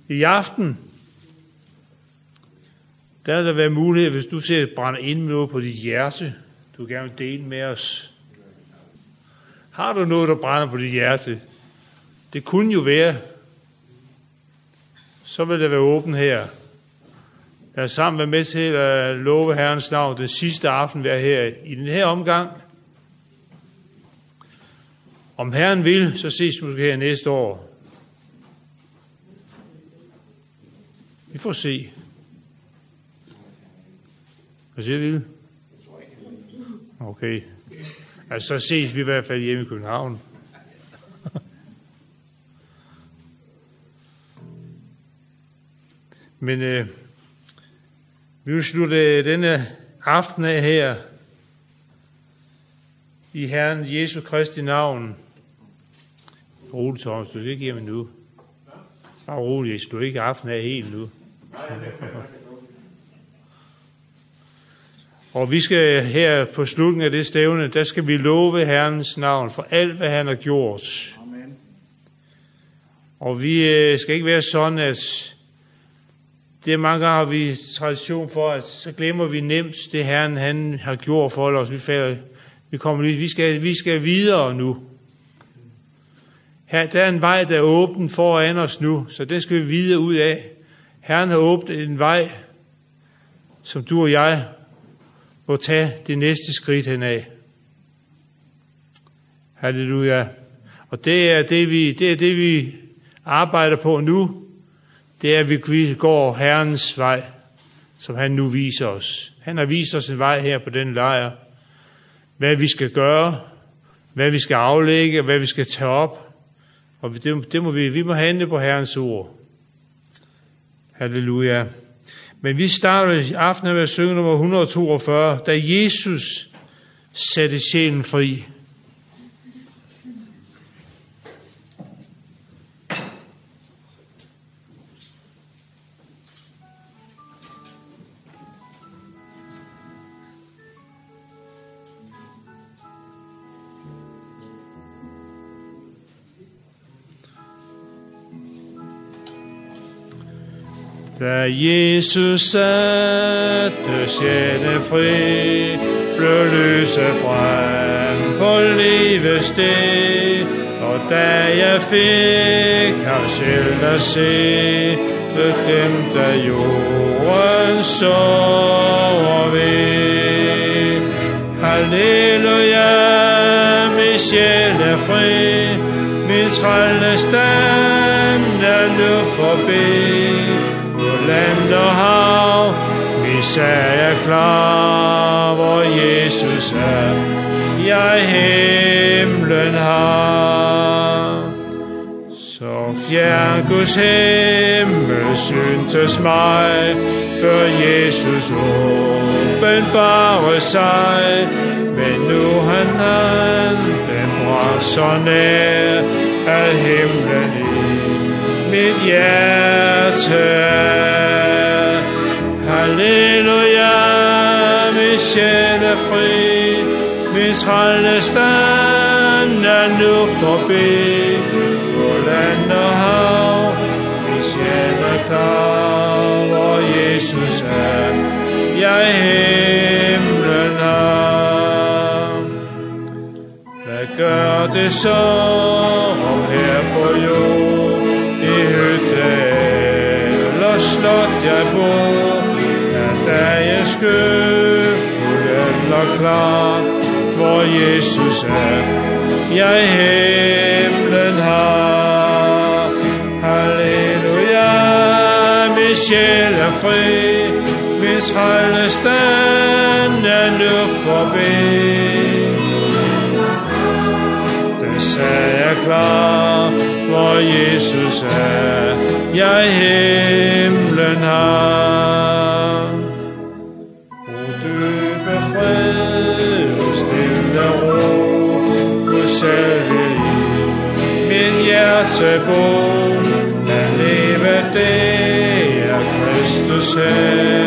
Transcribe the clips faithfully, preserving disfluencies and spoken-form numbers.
I aften, der vil der være mulighed, hvis du ser brænder ind med noget på dit hjerte, du gerne vil dele med os. Har du noget, der brænder på dit hjerte? Det kunne jo være. Så vil det være åben her. Jeg er sammen være med til at love Herrens navn den sidste aften være her i den her omgang. Om Herren vil, så ses vi måske her næste år. Vi får se. Hvad siger du? Okay. Altså, så ses vi i hvert fald hjemme i København. Men øh, vi vil slutte denne aften af her i Herren Jesu Kristi navn. Rolig, Thomas, du er ikke hjemme nu. Bare rolig, du er ikke aften af helt nu. Og vi skal her på slutningen af det stævne, der skal vi love Herrens navn for alt, hvad han har gjort. Amen. Og vi skal ikke være sådan, at det mange gange har vi tradition for, at så glemmer vi nemt det Herren han har gjort for os. Vi, falder, vi, kommer, vi, skal, vi skal videre nu. Her, der er en vej, der er åben foran os nu, så den skal vi videre ud af. Herren har åbnet en vej, som du og jeg må tage det næste skridt henad. Halleluja. Og det er det, vi, det er det, vi arbejder på nu. Det er, at vi går Herrens vej, som han nu viser os. Han har vist os en vej her på den lejr. Hvad vi skal gøre, hvad vi skal aflægge, hvad vi skal tage op. Og det, det må vi, vi må handle på Herrens ord. Halleluja. Men vi starter i aften med at synge nummer et hundrede og toogfyrre, da Jesus satte sjælen fri. Da Jesus satte sjælen fri, blev lyset frem på livets sted. Og da jeg fik ham selv at se, blev gemt af jordens sorger ved. Halleluja, min sjæl er fri, min trællestand er nu forbi. Land og hav, min sag er klar, hvor Jesus er, jeg himlen har. Så fjern Guds himmel syntes mig, før Jesus åbenbare sig. Men nu han han, den bragt så nær, at himlen i mit hjerte er. Halleluja, min sjæl er fri, min trællestand er nu forbi. På land og hav, min sjæl er klar, hvor Jesus er, jeg himlen har. Hvad gør det så om her på jord? I hytte eller slot jeg bor, er dagen skyfuld eller klar, hvor Jesus er, jeg himlen har. Halleluja, min sjæl er fri, min trællestand er nu forbi. Den sag er klar, hvor Jesus er, jeg himlen har. O dybe fred og stille ro, du selv vil i min hjerte bo. Lad leve det er Kristus her.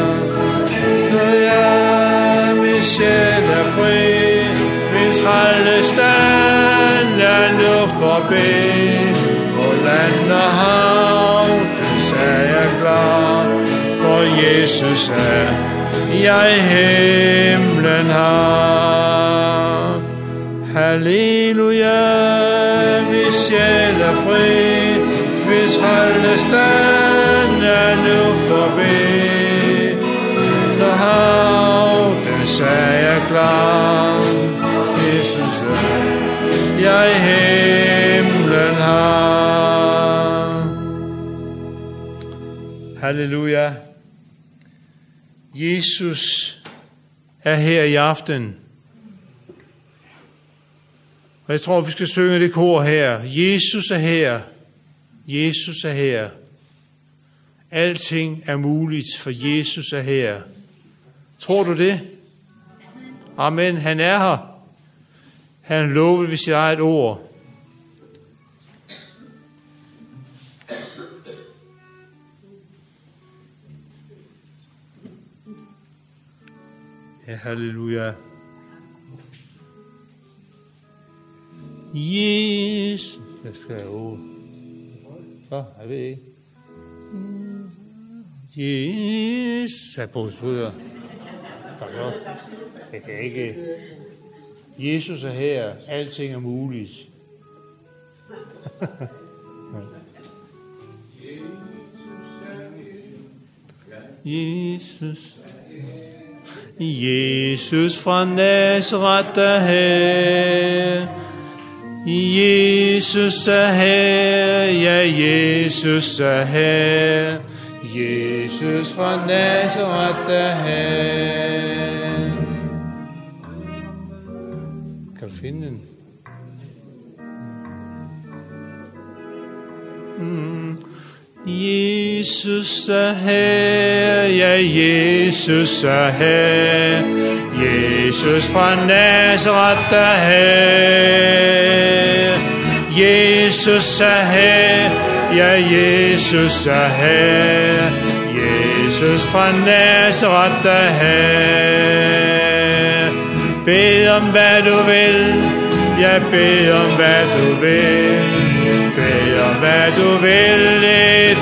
Sjæl er fri, min trælle stand er nu forbi. På land og hav, den sag er klar. Hvor Jesus er, jeg himlen har. Halleluja, vi sjæl er fri. Hvis holde stand er nu forbi. Og hav, den sag er klar. Jesus er, jeg himlen har. Halleluja. Jesus er her i aften. Og jeg tror, vi skal synge det kor her. Jesus er her. Jesus er her. Alting er muligt, for Jesus er her. Tror du det? Amen. Han er her. Han lovede ved sit eget ord. Ja, halleluja. Jesus. Jeg skal jo. Hvad? Jeg ved ikke. Jesus. Jeg på spørger. Jeg kan ikke. Jesus er her. Alting er muligt. Jesus. Jesus fra Nazaret er her. Jesus er her. Ja, Jesus er her. Jesus fra Nazaret er her. Kan du finde den? Mm. Jesus er her, ja, Jesus er her. Jesus fra Nazaret er her. Jesus er her, ja, Jesus er her. Jesus fra Nazaret er her. Bed om hvad du vil, ja, bed om hvad du vil. Bed om hvad du vil i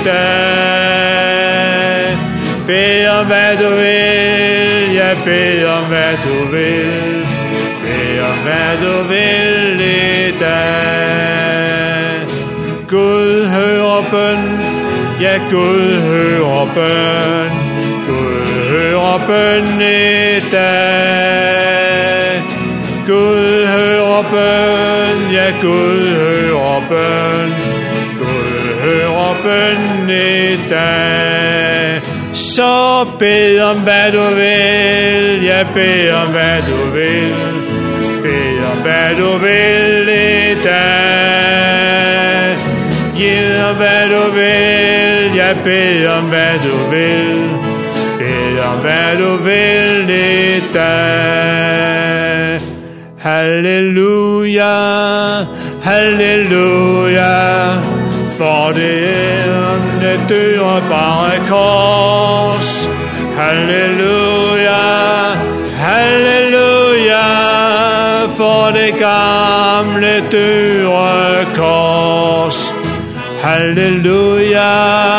dag. Bed om hvad du vil, ja, bed om hvad du vil. Bed om hvad du vil i dag. Gud hører bøn, ja, Gud hører bøn. Gud hører bøn i dag. Gud hører bøn, ja, Gud hører bøn. Gud hører bøn i dag. Så bed om hvad du vil, ja, bed om hvad du vil. Bed om hvad du vil i dag. Giv om hvad du vil, ja, bed om hvad du vil. Bed om hvad du vil i dag. Halleluja, halleluja, for det er det dyrebare kors. Halleluja, halleluja, for det gamle dyre kors. Halleluja,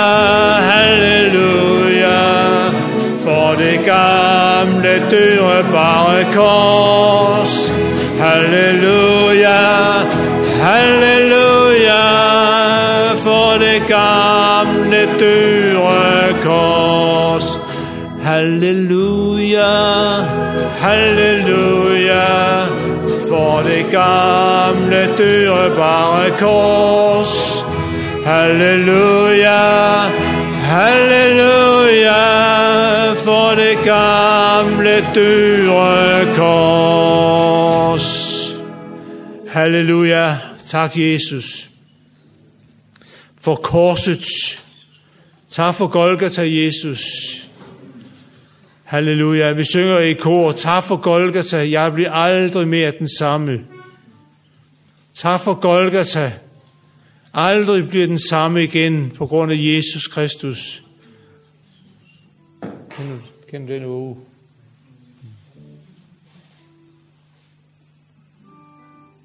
halleluja, for det gamle dyrebare kors. Halleluja, halleluja, for det gamle dyre kors. Halleluja, halleluja, for det gamle dyrebare kors. Halleluja, halleluja, for det gamle dyre kors. Halleluja, tak Jesus for korset. Tak for Golgata, Jesus. Halleluja, vi synger i kor. Tak for Golgata, jeg bliver aldrig mere den samme. Tak for Golgata, aldrig bliver den samme igen på grund af Jesus Kristus. Kend du den uge?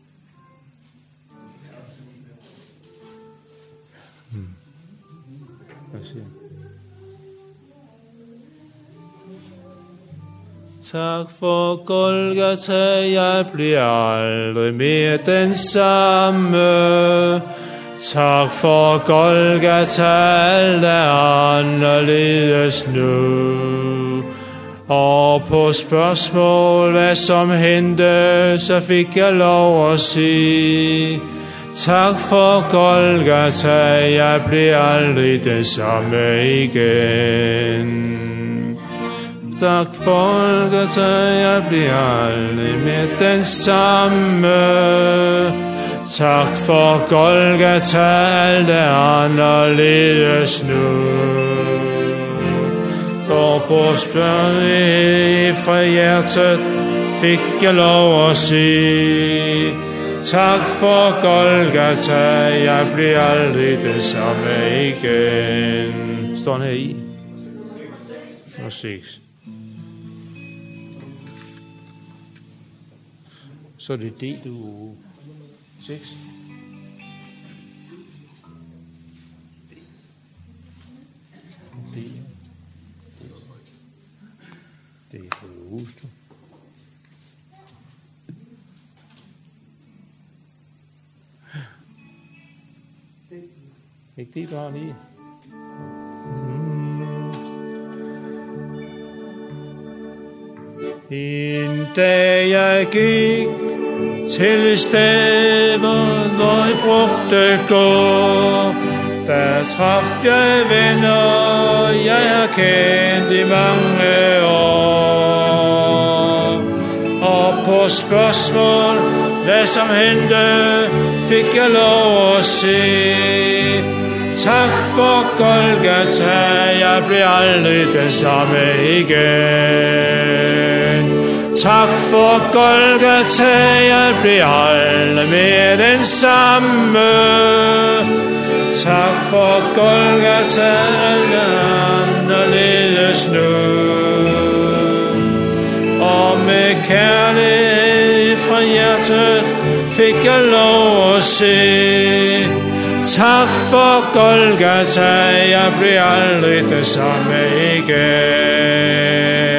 Tak for Golgata, jeg bliver aldrig mere den samme. Tak for Golgata, alt er anderledes nu. Og på spørgsmål, hvad som hente, så fik jeg lov at sige: tak for Golgata, jeg bliver aldrig det samme igen. Tak for Golgata, jeg bliver aldrig mere den samme. Tak for Golgata, alt er anderledes nu. Og på spørgsmål fra hjertet fik jeg lov at sige: tak for Golgata, jeg bliver aldrig det samme igen. Står den her i? Og seks. Så er det D, du... seks. D. Det er for hustru. Ikke det, du har lige? En dag jeg gik til et sted, hvor jeg brugte gå, der traf jeg venner, jeg har kendt i mange år. Og på spørgsmål, hvad som hente, fik jeg lov at se: tak for Golgata, jeg bliver aldrig den samme igen. Tak for Golgata, jeg bliver aldrig mere den samme. Tak for Golgata, alt er anderledes nu. Og med kærlighed fra hjertet fik jeg lov at se: tak for Golgata, jeg bliver aldrig det samme igen.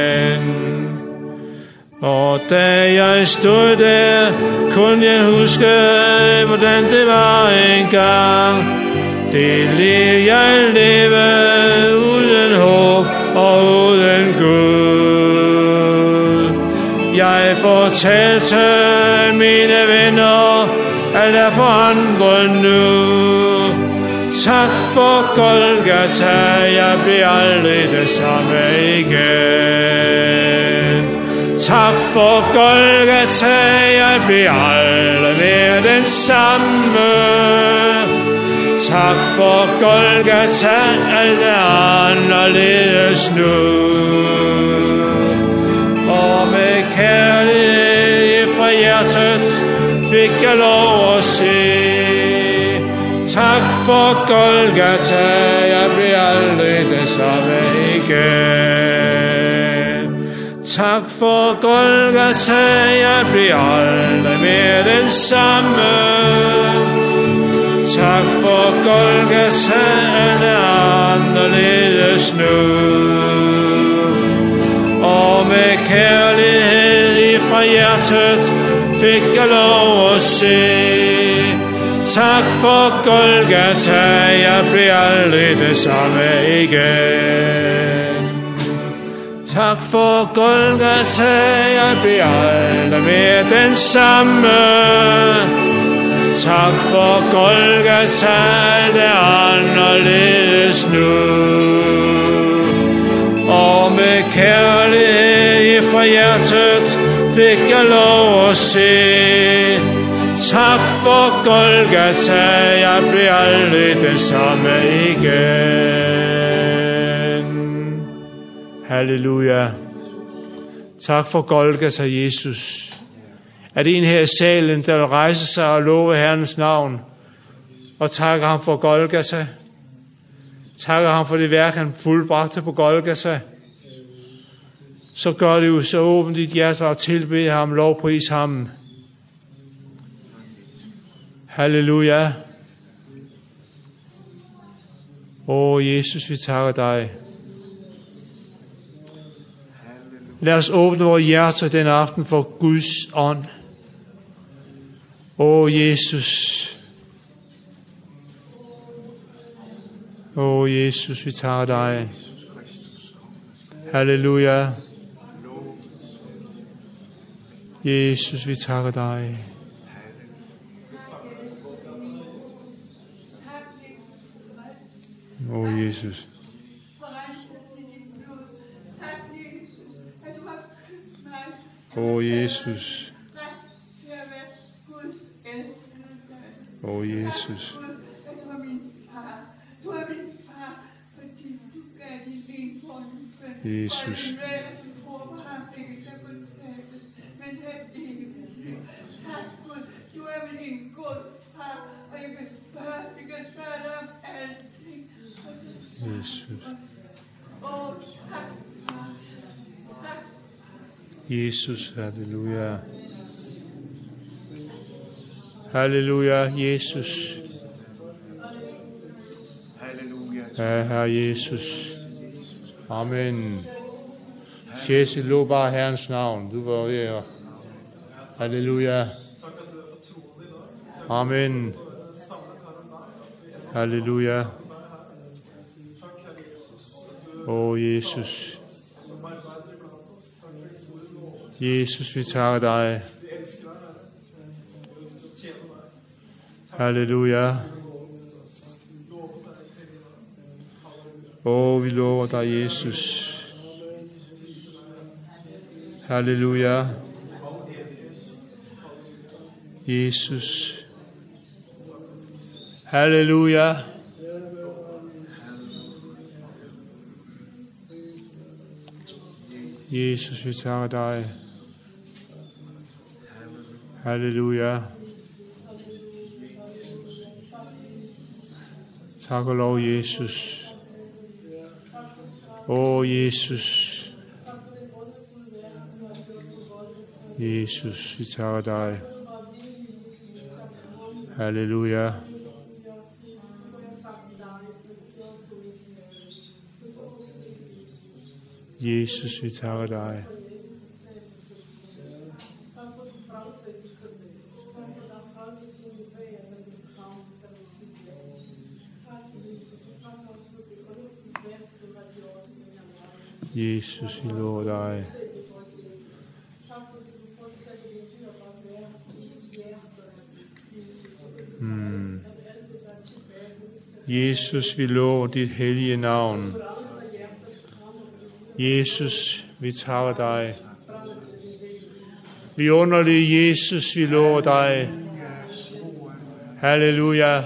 Og da jeg stod der, kunne jeg huske, hvordan det var engang. Det liv jeg levede uden håb og uden Gud. Jeg fortalte mine venner, alt er forandret nu. Tak for Golgata, jeg bliver aldrig det samme igen. Tak for Golgata, jeg bliver aldrig mere den samme. Tak for Golgata, alt er anderledes nu. Og med kærlighed fra hjertet fik jeg lov at se: tak for Golgata, jeg bliver aldrig det samme igen. Tak for Golgata, jeg bliver aldrig mere den samme. Tak for Golgata, alt er anderledes nu. Og med kærlighed fra hjertet fik jeg lov at se: tak for Golgata, jeg bliver aldrig det samme igen. Tak for Golgata, jeg bliver aldrig mere den samme. Tak for Golgata, alt er anderledes nu. Og med kærlighed fra hjertet fik jeg lov at se: tak for Golgata, jeg bliver aldrig den samme igen. Halleluja. Tak for Golgata, Jesus. Er det en her i salen, der vil rejse sig og love Herrens navn og takke ham for Golgata? Takker ham for det værk, han fuldbragte på Golgata? Så gør det jo, så åbn dit hjerte og tilbed ham, lovpris ham. Halleluja. Åh, Jesus, vi takker dig. Lad os åbne vores hjerter den aften for Guds ånd. Åh, Jesus. Åh, Jesus, vi takker dig. Halleluja. Jesus, vi takker dig. Åh, Jesus. Åh, Jesus. Åh, Jesus. Jesus. Du er min god far, og jeg kan spørge, jeg kan spørge dig om alting. Jesus. Åh, tak, far. Tak. Jesus, halleluja. Halleluja, Jesus. Ja, Herre Jesus. Amen. Jesse, lov bare Herrens navn. Du var ved at... Halleluja. Amen. Halleluja. Åh, Jesus. Jesus, vi takker dig. Halleluja. Åh, vi lover dig, Jesus. Halleluja. Jesus. Halleluja. Jesus, vi takker dig. Halleluja. Tak og lov, Jesus. Åh, Jesus. Jesus, vi takker dig. Halleluja. Jesus, vi takker dig. Jesus, vi lover dig. Hmm. Jesus, vi lover dit hellige navn. Jesus, vi takker dig. Vi underlige Jesus, vi lover dig. Halleluja.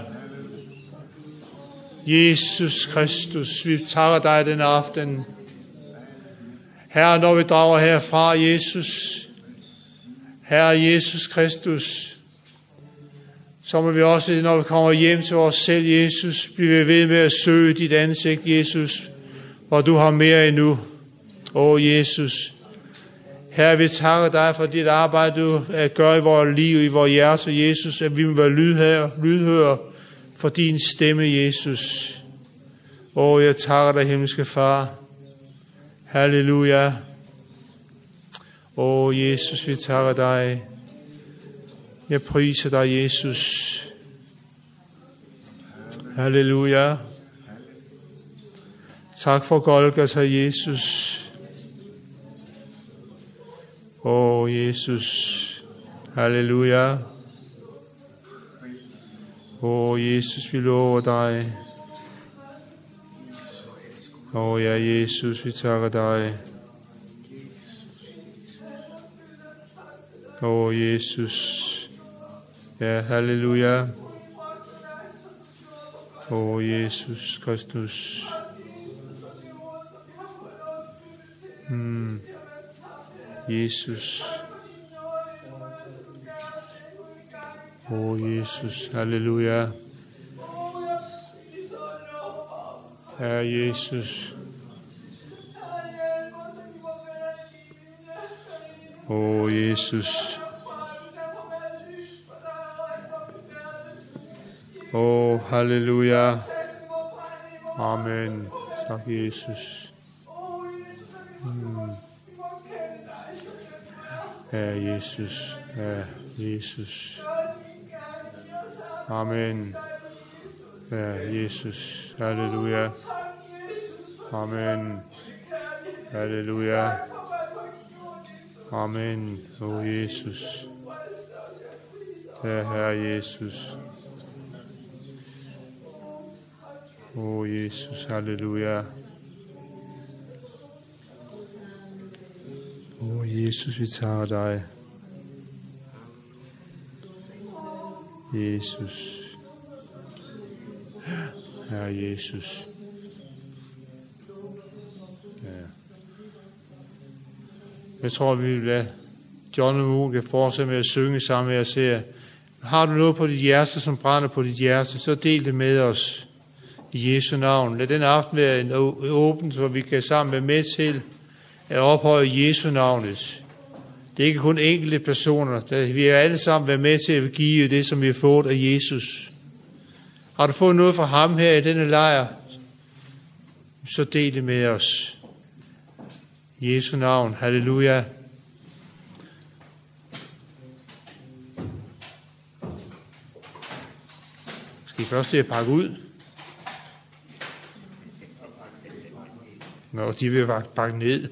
Jesus Kristus, vi takker dig den aften. Herre, når vi drager herfra, Jesus, Herre Jesus Kristus, så må vi også, når vi kommer hjem til os selv, Jesus, blive ved med at søge dit ansigt, Jesus, hvor du har mere endnu. Åh, Jesus. Herre, vi takker dig for dit arbejde, du gør i vores liv, i vores hjerte, Jesus, at vi må være lydhøre, lydhøre for din stemme, Jesus. Åh, jeg takker dig, himmelske Far. Halleluja. Åh, Jesus, vi takker dig. Jeg priser dig, Jesus. Halleluja. Tak for Golgata, Jesus. Åh, Jesus. Halleluja. Åh, Jesus, vi lover dig. Åh, ja, Jesus, vi takker dig. Åh, Jesus. Ja, halleluja. Åh, Jesus Kristus. Mm. Jesus. Åh, Jesus, halleluja. Herre Jesus. Åh, Jesus. Åh, halleluja. Amen. Tak, Jesus. Mm. Ja, Jesus. Ja, Jesus. Amen. Ja, Jesus. Halleluja. Amen. Halleluja. Amen. O Jesus. Ja, Herre Jesus. O Jesus. Halleluja. O Jesus, vi tager dig. Jesus. Herre Jesus. Ja. Jeg tror, vi vil lade John og Monika fortsætte med at synge sammen med os her. Har du noget på dit hjerte, som brænder på dit hjerte, så del det med os i Jesu navn. Lad den aften være en åben, så vi kan sammen være med til at ophøje Jesu navnet. Det er ikke kun enkelte personer. Vi har alle sammen været med til at give det, som vi har fået af Jesus. Har du fået noget fra ham her i denne lejr, så del det med os. I Jesu navn. Halleluja. Skal I først til at pakke ud? Nå, de vil pakke ned.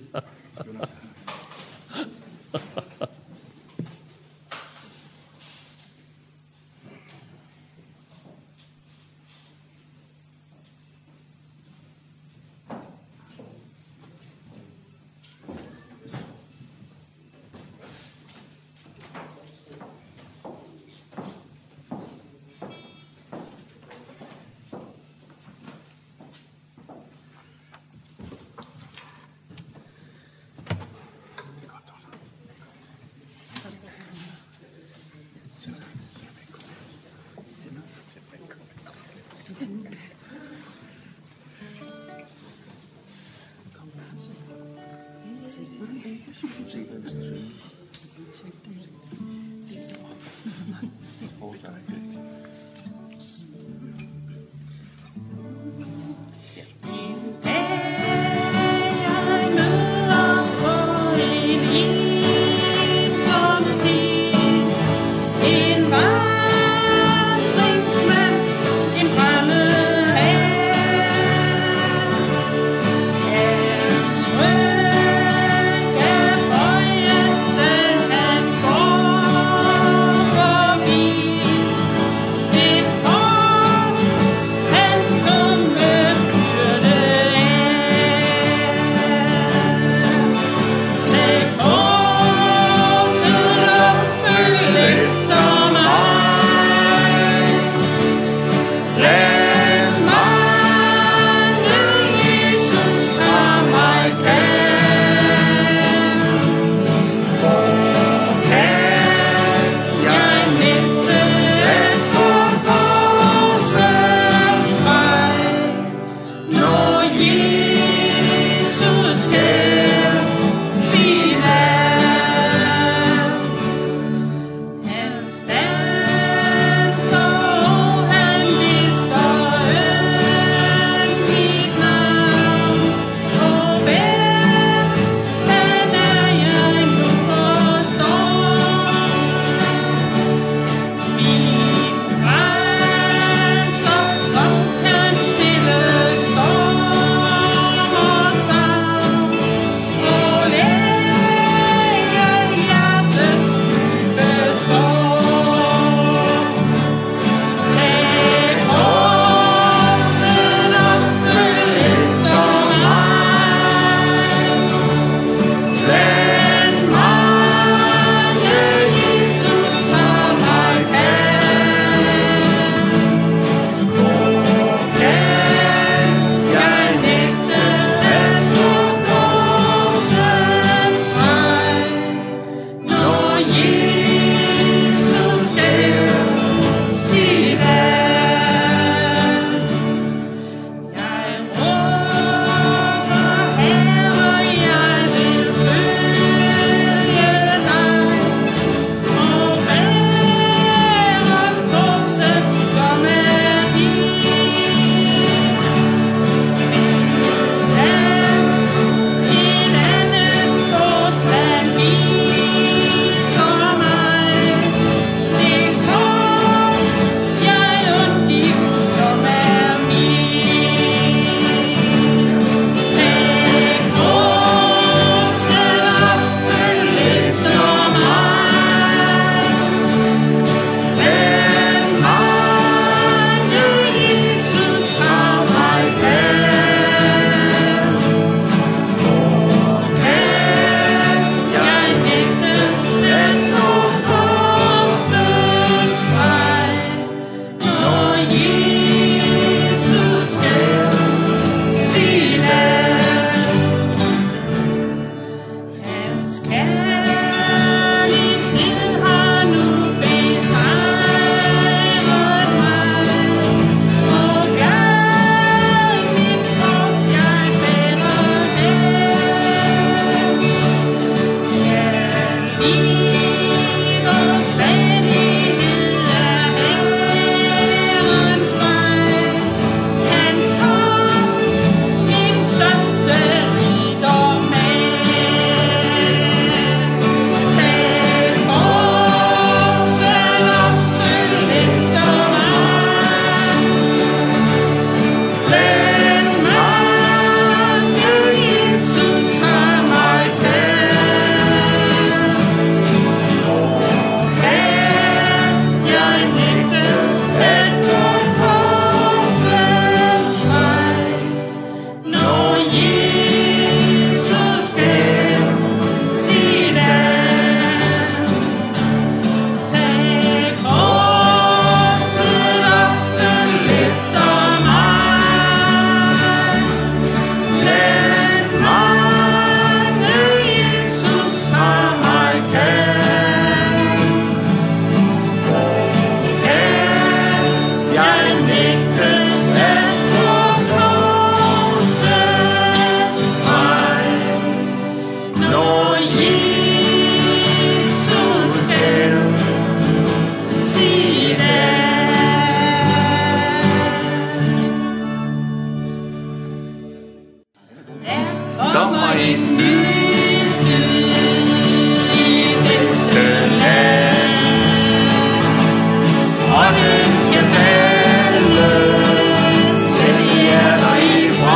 Ånden skal falde, sæt hjerter i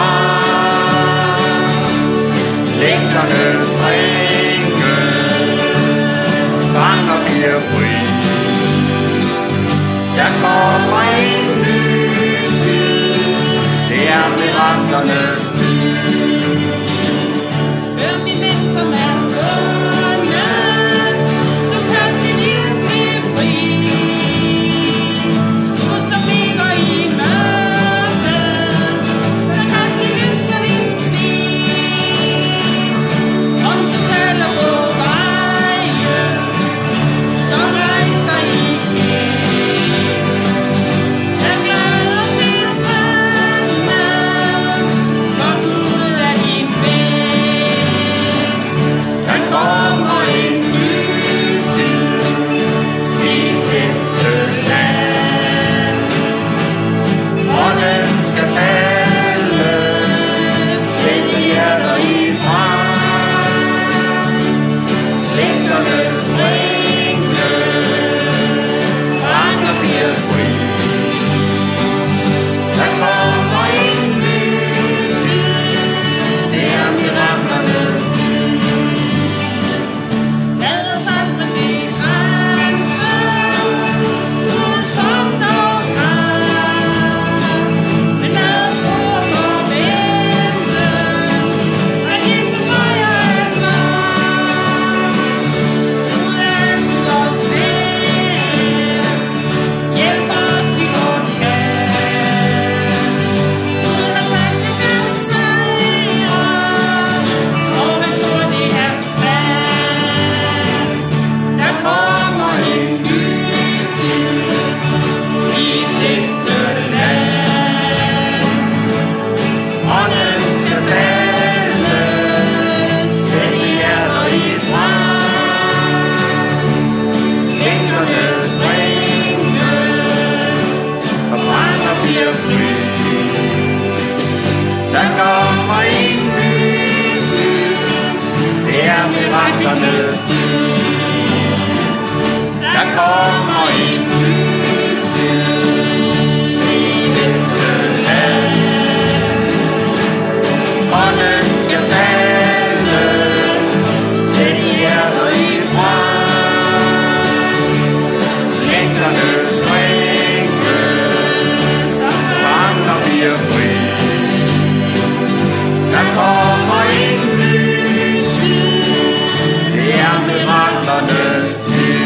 brand. Længderne strænge, fanger bliver fri. Der kommer en ny tid, det er miraklernes tid. Hør min ven, som er bundet, du kan dit liv blive fri. Du som ligger i mørket, der kan give lys for din sti. Om du falder på vejen, så rejs dig igen. Der glæder sig fremme, for Gud er din ven. Der kommer en ny tid i dette land. Ånden skal falde, sæt hjerter i brand. Længderne strænge, fanger bliver fri. Der kommer en ny tid, det er miraklernes tid. Lad os aldrig begrænse Gud som dog har. Men lad os råbe og vente, at Jesus ejer alt magt. Gud er altid os nær, hjælper os i vort kald. Gud har sagt, det skal sejre, og han tror, det er sandt. Der kommer en ny tid i dette land. Ånden skal falde, sæt hjerter i brand. Længderne strænges, og fanger bliver fri. Der kommer en ny tid, det er miraklernes tid. Der kommer en ny tid i dette land. Ånden skal falde, sæt hjerter i brand. Længderne strænges, fanger bliver fri. Der kommer en ny tid, det er miraklernes tid.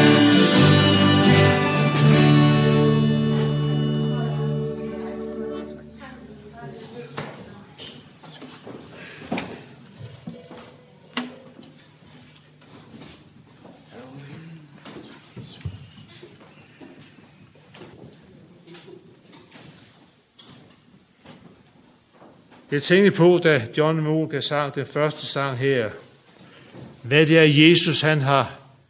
Jeg tænkte på, da John Monica sang den første sang her, hvad det er Jesus, han har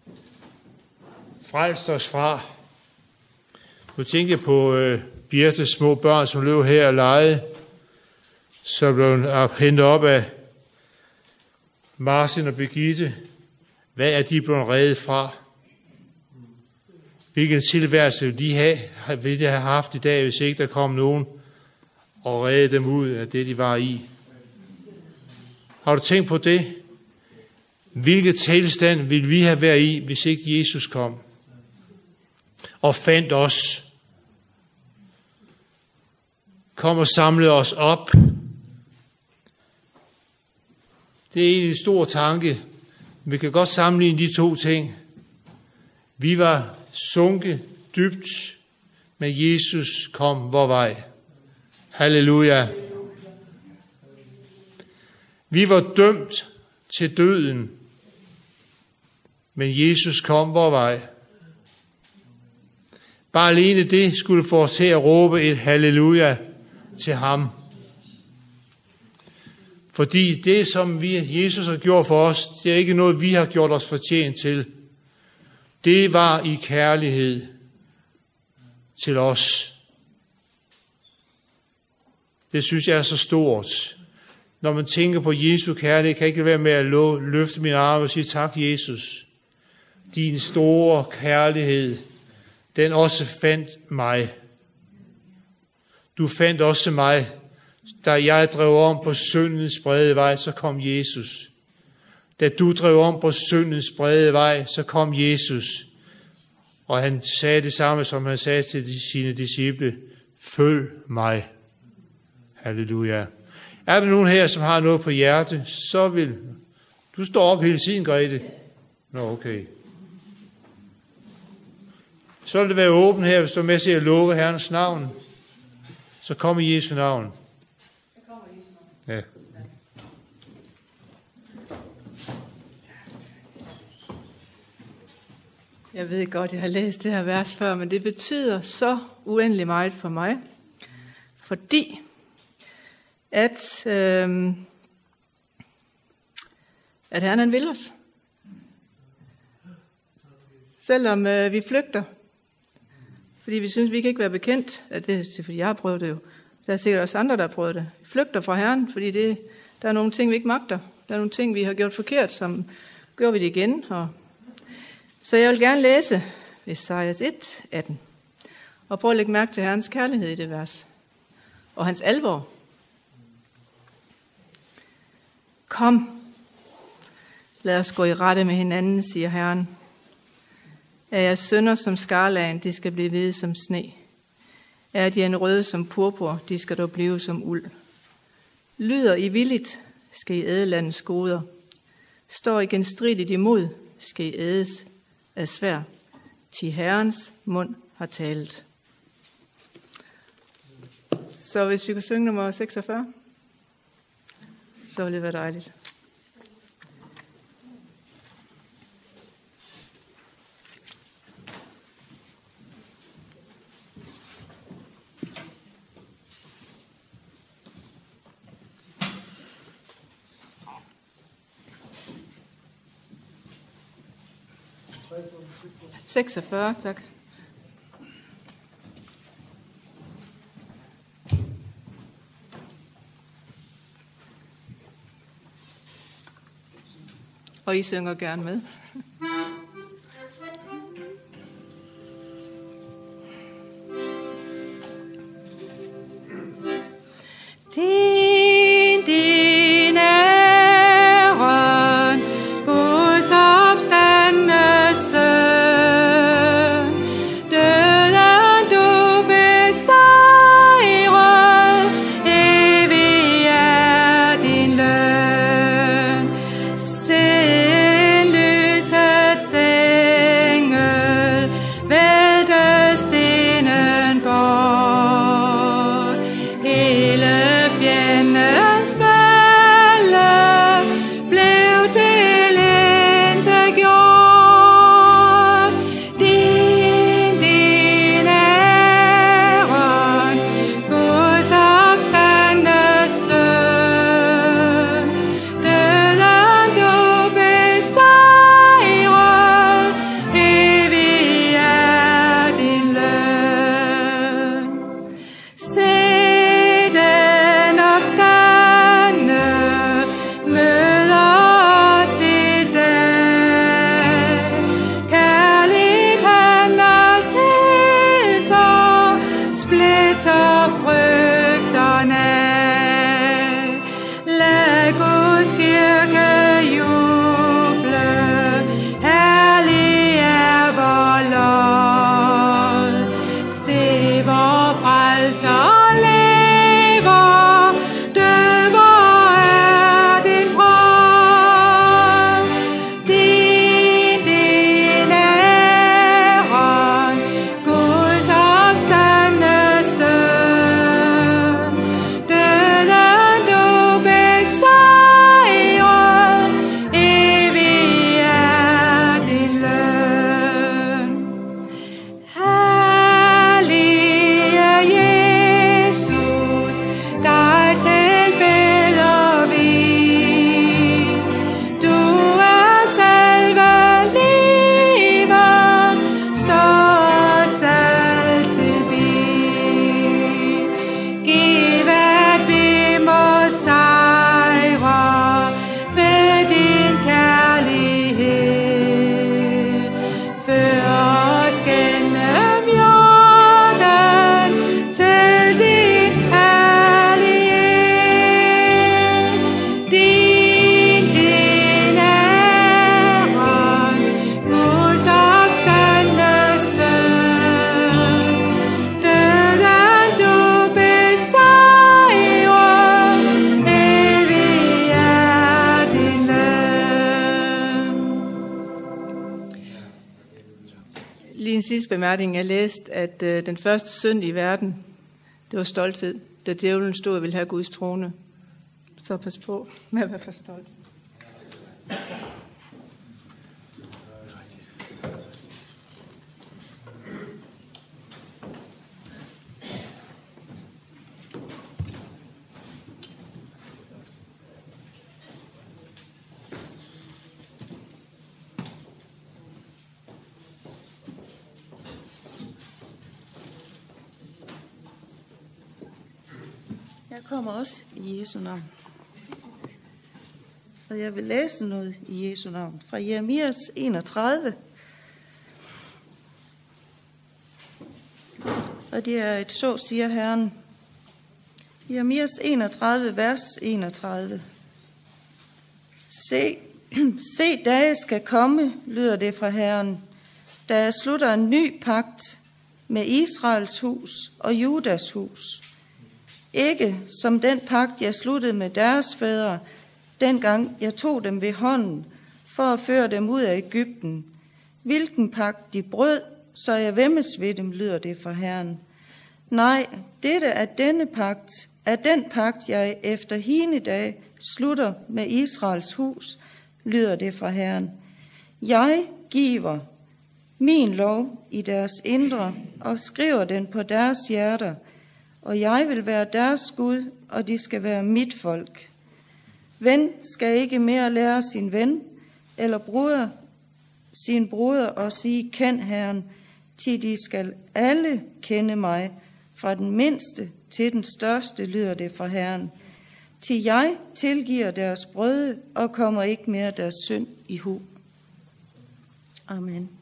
frelst os fra. Nu tænker jeg på øh, Birtes små børn, som løb her og legede, så blev hentet op af Martin og Birgitte. Hvad er de blevet reddet fra? Hvilken tilværelse vil de have, vil de have haft i dag, hvis ikke der kom nogen og redde dem ud af det, de var i? Har du tænkt på det? Hvilket tilstand ville vi have været i, hvis ikke Jesus kom og fandt os? Kom og samlede os op. Det er egentlig en stor tanke. Vi kan godt sammenligne de to ting. Vi var sunket dybt, men Jesus kom vor vej. Halleluja. Vi var dømt til døden, men Jesus kom vor vej. Bare alene det skulle få os til at råbe et halleluja til ham. Fordi det, som vi, Jesus har gjort for os, det er ikke noget, vi har gjort os fortjent til. Det var i kærlighed til os. Det synes jeg er så stort. Når man tænker på Jesu kærlighed, kan jeg ikke være med at løfte mine arme og sige tak, Jesus. Din store kærlighed, den også fandt mig. Du fandt også mig. Da jeg drev om på syndens brede vej, så kom Jesus. Da du drev om på syndens brede vej, så kom Jesus. Og han sagde det samme, som han sagde til sine disciple. Følg mig. Halleluja. Er der nogen her, som har noget på hjerte, så vil... Du står op hele tiden, Grete. Nå, okay. Så vil det være åben her, hvis du er med til at love Herrens navn. Så kom i Jesu navn. Ja. Jeg ved godt, jeg har læst det her vers før, men det betyder så uendelig meget for mig. Fordi at, øh, at Herren han vil os. Selvom øh, vi flygter. Fordi vi synes, vi kan ikke være bekendt. At det er fordi, jeg har prøvet det jo. Der er sikkert også andre, der har prøvet det. Vi flygter fra Herren, fordi det, der er nogle ting, vi ikke magter. Der er nogle ting, vi har gjort forkert, som gør vi det igen. Og så jeg vil gerne læse Esajas et, atten. Og prøve at lægge mærke til Herrens kærlighed i det vers. Og hans alvor. Kom, lad os gå i rette med hinanden, siger Herren. Er jeg synder som skarlagen, de skal blive hvide som sne. Er de en røde som purpur, de skal dog blive som uld. Lyder I villigt, skal I æde landets goder. Står I genstridigt imod, skal I ædes af svær. Til Herrens mund har talt. Så hvis vi kunne synge nummer seksogfyrre, så ville det være dejligt. seksogfyrre, tak. Og I synger gerne med. Din, din æren, Guds opstandelse. Døden du besejret, evig er din løn. Send lysets engel, vælte stenen bort. Hele fjendens mælle blev tilintetgjort. Din, din æren, Guds opstandelse. Døden du besejret, evig er din løn. Se den opstande møder os i dag. Kærligt han os hilser, splitter frygterne. Lad Guds kirke juble, herlig er vor lod. Se vor frelser lever, døver er din brød. Din, din æren, Guds opstandelse. sidste bemærkning, jeg læste, at øh, den første synd i verden, det var stolthed, da djævlen stod og ville have Guds trone. Så pas på med at være for stolt. Jeg kommer også i Jesu navn. Og jeg vil læse noget i Jesu navn fra Jeremias enogtredive. Og det er et så siger Herren. Jeremias enogtredive, vers enogtredive. Se, se dage skal komme, lyder det fra Herren, da jeg slutter en ny pagt med Israels hus og Judas hus. Ikke som den pagt, jeg sluttede med deres fædre, dengang jeg tog dem ved hånden for at føre dem ud af Egypten. Hvilken pagt de brød, så jeg væmmes ved dem, lyder det fra Herren. Nej, dette er denne pagt, er den pagt, jeg efter hine dag slutter med Israels hus, lyder det fra Herren. Jeg giver min lov i deres indre og skriver den på deres hjerter, og jeg vil være deres Gud, og de skal være mit folk. Ven skal ikke mere lære sin ven, eller bruder sin bruder og sige, kend Herren, til de skal alle kende mig, fra den mindste til den største, lyder det fra Herren. Til jeg tilgiver deres brøde, og kommer ikke mere deres synd i hu. Amen.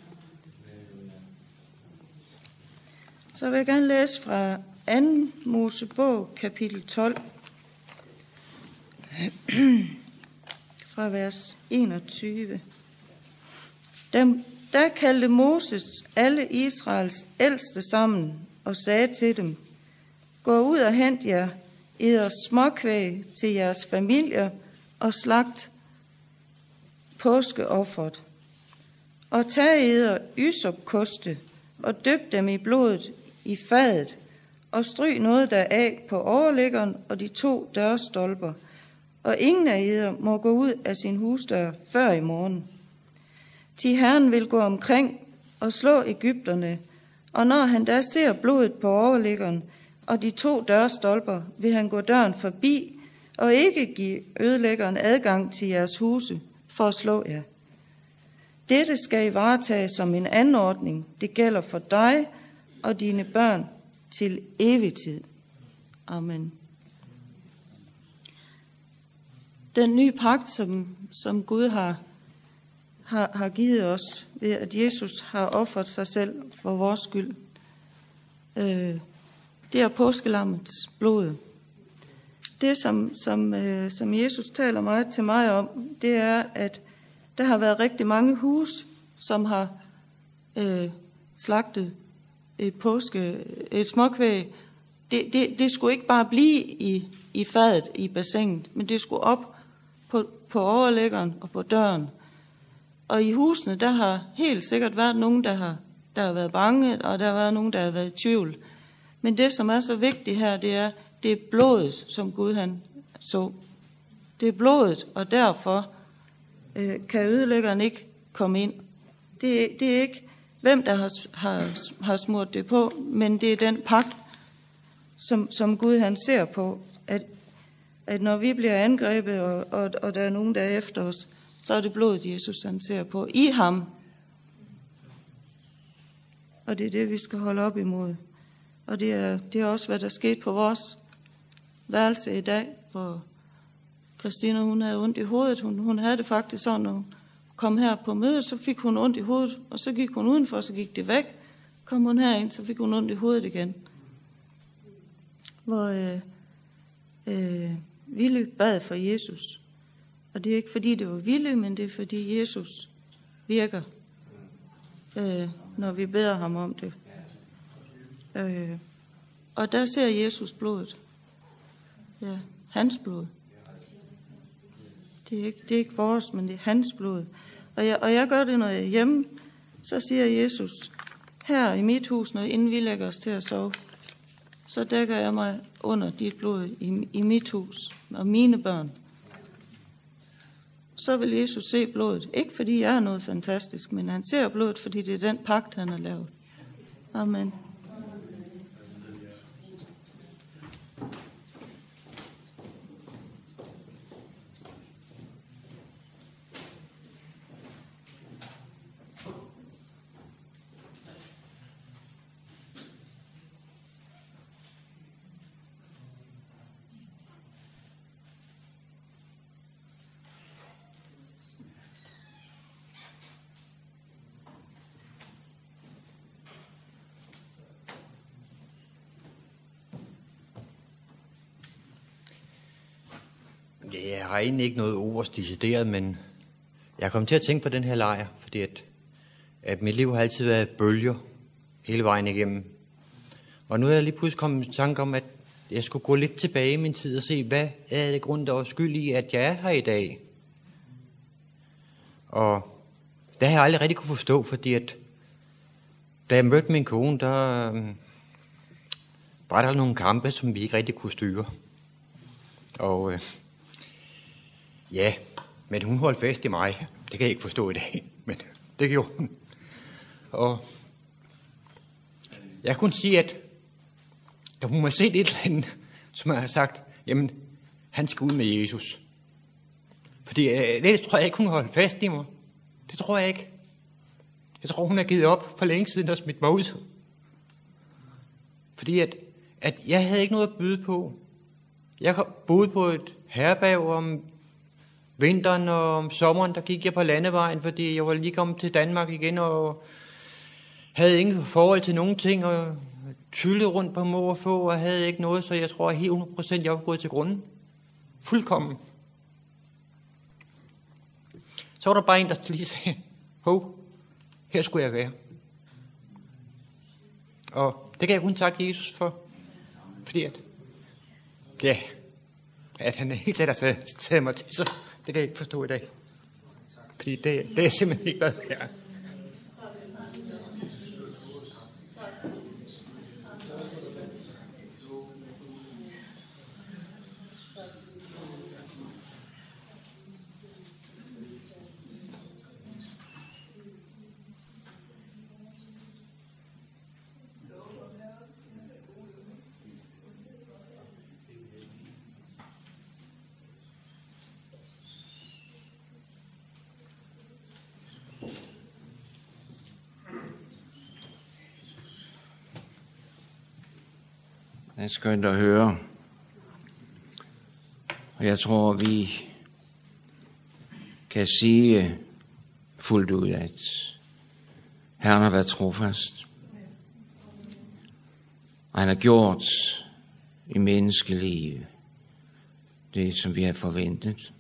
Så vil jeg gerne læse fra anden Mosebog, kapitel tolv, fra vers enogtyve. Dem, der kaldte Moses alle Israels ældste sammen og sagde til dem, gå ud og hent jer eders småkvæg til jeres familier og slagt påskeofferet. Og tag eder ysopkoste og døb dem i blodet i fadet, og stryg noget deraf på overliggeren og de to dørstolper, og ingen af eder må gå ud af sin husdør før i morgen. Til Herren vil gå omkring og slå egypterne, og når han da ser blodet på overliggeren og de to dørstolper, vil han gå døren forbi og ikke give ødelæggeren adgang til jeres huse for at slå jer. Dette skal I varetage som en anordning. Det gælder for dig og dine børn til evig tid. Amen. Den nye pagt, som, som Gud har, har, har givet os, ved at Jesus har offret sig selv for vores skyld, øh, det er påskelammets blod. Det, som, som, øh, som Jesus taler meget til mig om, det er, at der har været rigtig mange hus, som har øh, slagtet et påske, et småkvæg. Det, det, det skulle ikke bare blive i, i fadet, i bassinet, men det skulle op på, på overliggeren og på døren. Og i husene, der har helt sikkert været nogen, der har, der har været bange, og der har været nogen, der har været i tvivl. Men det, som er så vigtigt her, det er, det er blodet, som Gud han så. Det er blodet, og derfor øh, kan ødelæggeren ikke komme ind. Det, det er ikke hvem, der har, har, har smurt det på, men det er den pagt, som, som Gud han ser på, at, at når vi bliver angrebet, og, og, og der er nogen, der er efter os, så er det blodet, Jesus han ser på. I ham. Og det er det, vi skal holde op imod. Og det er, det er også, hvad der skete på vores værelse i dag, hvor Christina, hun havde ondt i hovedet. Hun, hun havde det faktisk sådan, når hun kom her på mødet, så fik hun ondt i hovedet, og så gik hun udenfor, så gik det væk. Kom hun herind, så fik hun ondt i hovedet igen. Hvor øh, øh, Ville bad for Jesus. Og det er ikke fordi, det var Ville, men det er fordi Jesus virker, øh, når vi beder ham om det. Øh, og der ser Jesus blodet. Ja, hans blod. Det er ikke, det er ikke vores, men det er hans blod. Og jeg, og jeg gør det, når jeg er hjemme, så siger Jesus, her i mit hus, når inden vi lægger os til at sove, så dækker jeg mig under dit blod i, i mit hus og mine børn. Så vil Jesus se blodet. Ikke fordi jeg er noget fantastisk, men han ser blodet, fordi det er den pagt, han har lavet. Amen. Jeg har egentlig ikke noget ord decideret, men jeg kom til at tænke på den her lejr, fordi at, at mit liv har altid været bølger hele vejen igennem. Og nu er jeg lige pludselig kommet i tanke om, at jeg skulle gå lidt tilbage i min tid og se, hvad er det grund, der var skyld i, at jeg er her i dag. Og det har jeg aldrig rigtig kunne forstå, fordi at da jeg mødte min kone, der um, var der nogle kampe, som vi ikke rigtig kunne styre. Og uh, ja, men hun holdt fast i mig. Det kan jeg ikke forstå i dag, men det gjorde hun. Og jeg kunne sige, at da hun har set et eller andet, som jeg har sagt, jamen, han skal ud med Jesus. Fordi øh, det tror jeg ikke, hun holdt fast i mig. Det tror jeg ikke. Jeg tror, hun har givet op for længe siden og smidt mig ud. Fordi at, at jeg havde ikke noget at byde på. Jeg boede på et herberg om vinteren, og om sommeren, der gik jeg på landevejen, fordi jeg var lige kommet til Danmark igen, og havde ingen forhold til nogen ting, og tyllede rundt på må og få, og havde ikke noget, så jeg tror at helt hundrede procent, jeg var gået til grunden. Fuldkommen. Så var der bare en, der lige sagde, hov, her skulle jeg være. Og det kan jeg kun takke Jesus for, fordi at, ja, at han helt sikkert har taget mig til sig. Det kan jeg ikke forstå i dag. Fordi det, det er simpelthen ikke været her. Det er skønt at høre. Og jeg tror, vi kan sige fuldt ud, at Herren har været trofast. Og han har gjort i menneskelivet det, som vi har forventet.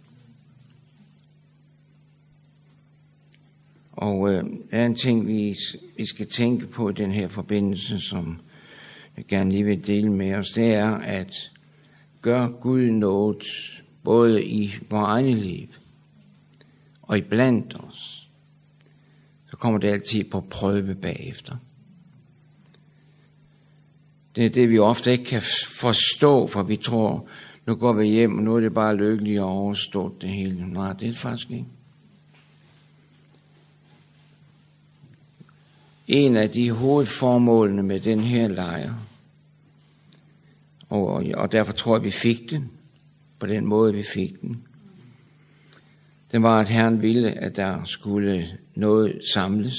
Og øh, er en ting, vi, vi skal tænke på i den her forbindelse, som jeg gerne lige vil dele med os, det er at gøre Gud noget, både i vores egne liv og i blandt os. Så kommer det altid på prøve bagefter. Det er det, vi ofte ikke kan forstå, for vi tror, nu går vi hjem, og nu er det bare lykkeligt at overstå det hele. Nej, det er det faktisk ikke. En af de hovedformålene med den her lejr, og, og derfor tror jeg, vi fik den, på den måde, vi fik den, det var, at Herren ville, at der skulle noget samles.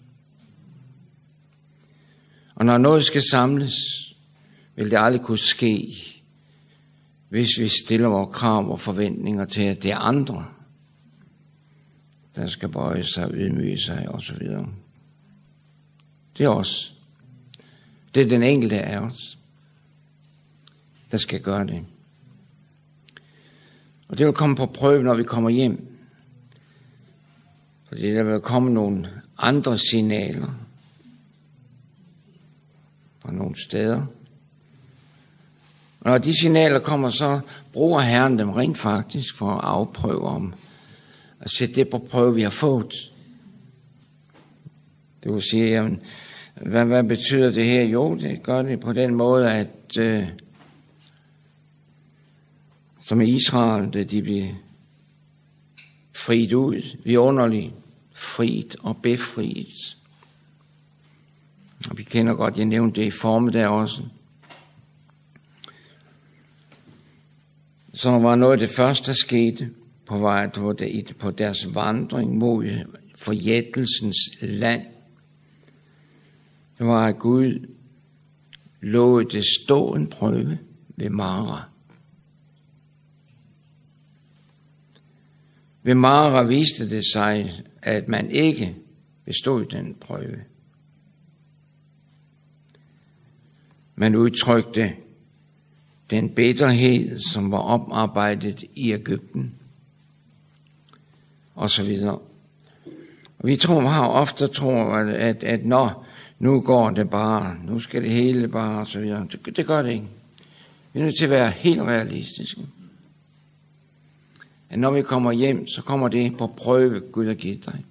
Og når noget skal samles, vil det aldrig kunne ske, hvis vi stiller vores krav og forventninger til, at det er andre, der skal bøje sig, ydmyge sig osv. Det er os. Det er den enkelte af os, der skal gøre det. Og det vil komme på prøve, når vi kommer hjem. Fordi der vil komme nogle andre signaler fra nogle steder. Og når de signaler kommer, så bruger Herren dem rent faktisk for at afprøve om at sætte det på prøve, vi har fået. Det vil sige, jamen, Hvad, hvad betyder det her? Jo, det gør det på den måde, at øh, som i Israel, da de blev friet ud, vidunderligt friet og befriet. Og vi kender godt, jeg nævnte det i formiddag også. Så var noget af det første, der skete på vej på deres vandring mod forjættelsens land. Det var, at Gud lod det stå en prøve ved Mara. Ved Mara viste det sig, at man ikke bestod den prøve. Man udtrykte den bitterhed, som var oparbejdet i Egypten, og så videre. Og vi tror, har ofte tror, at, at, at når nu går det bare, nu skal det hele bare, og så videre. Det, det gør det ikke. Vi er nødt til at være helt realistiske. At når vi kommer hjem, så kommer det på prøve, Gud har givet dig.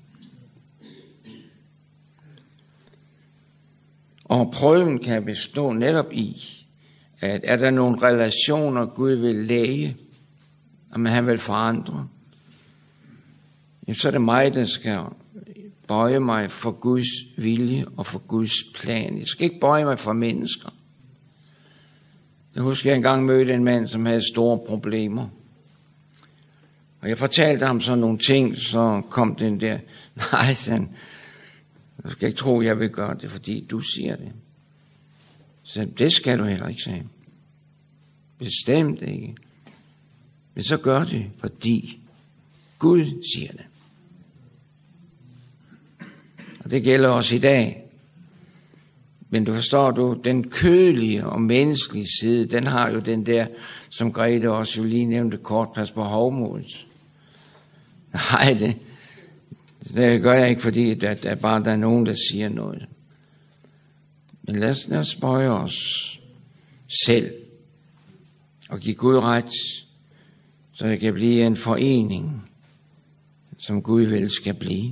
Og prøven kan bestå netop i, at er der nogle relationer, Gud vil læge, og han vil forandre, så er det mig, der skal bøje mig for Guds vilje og for Guds plan. Jeg skal ikke bøje mig for mennesker. Jeg husker, jeg engang mødte en mand, som havde store problemer. Og jeg fortalte ham sådan nogle ting, så kom den der, nej, sådan, du skal ikke tro, jeg vil gøre det, fordi du siger det. Så det skal du heller ikke sige. Bestemt ikke. Men så gør det, fordi Gud siger det. Og det gælder også i dag. Men du forstår du, den kødelige og menneskelige side, den har jo den der, som Grete også jo lige nævnte kort, pas på hovmodet. Nej, det, det gør jeg ikke, fordi der, der bare der er nogen, der siger noget. Men lad os, lad os bøje os selv og give Gud ret, så det kan blive en forening, som Gud vil skal blive.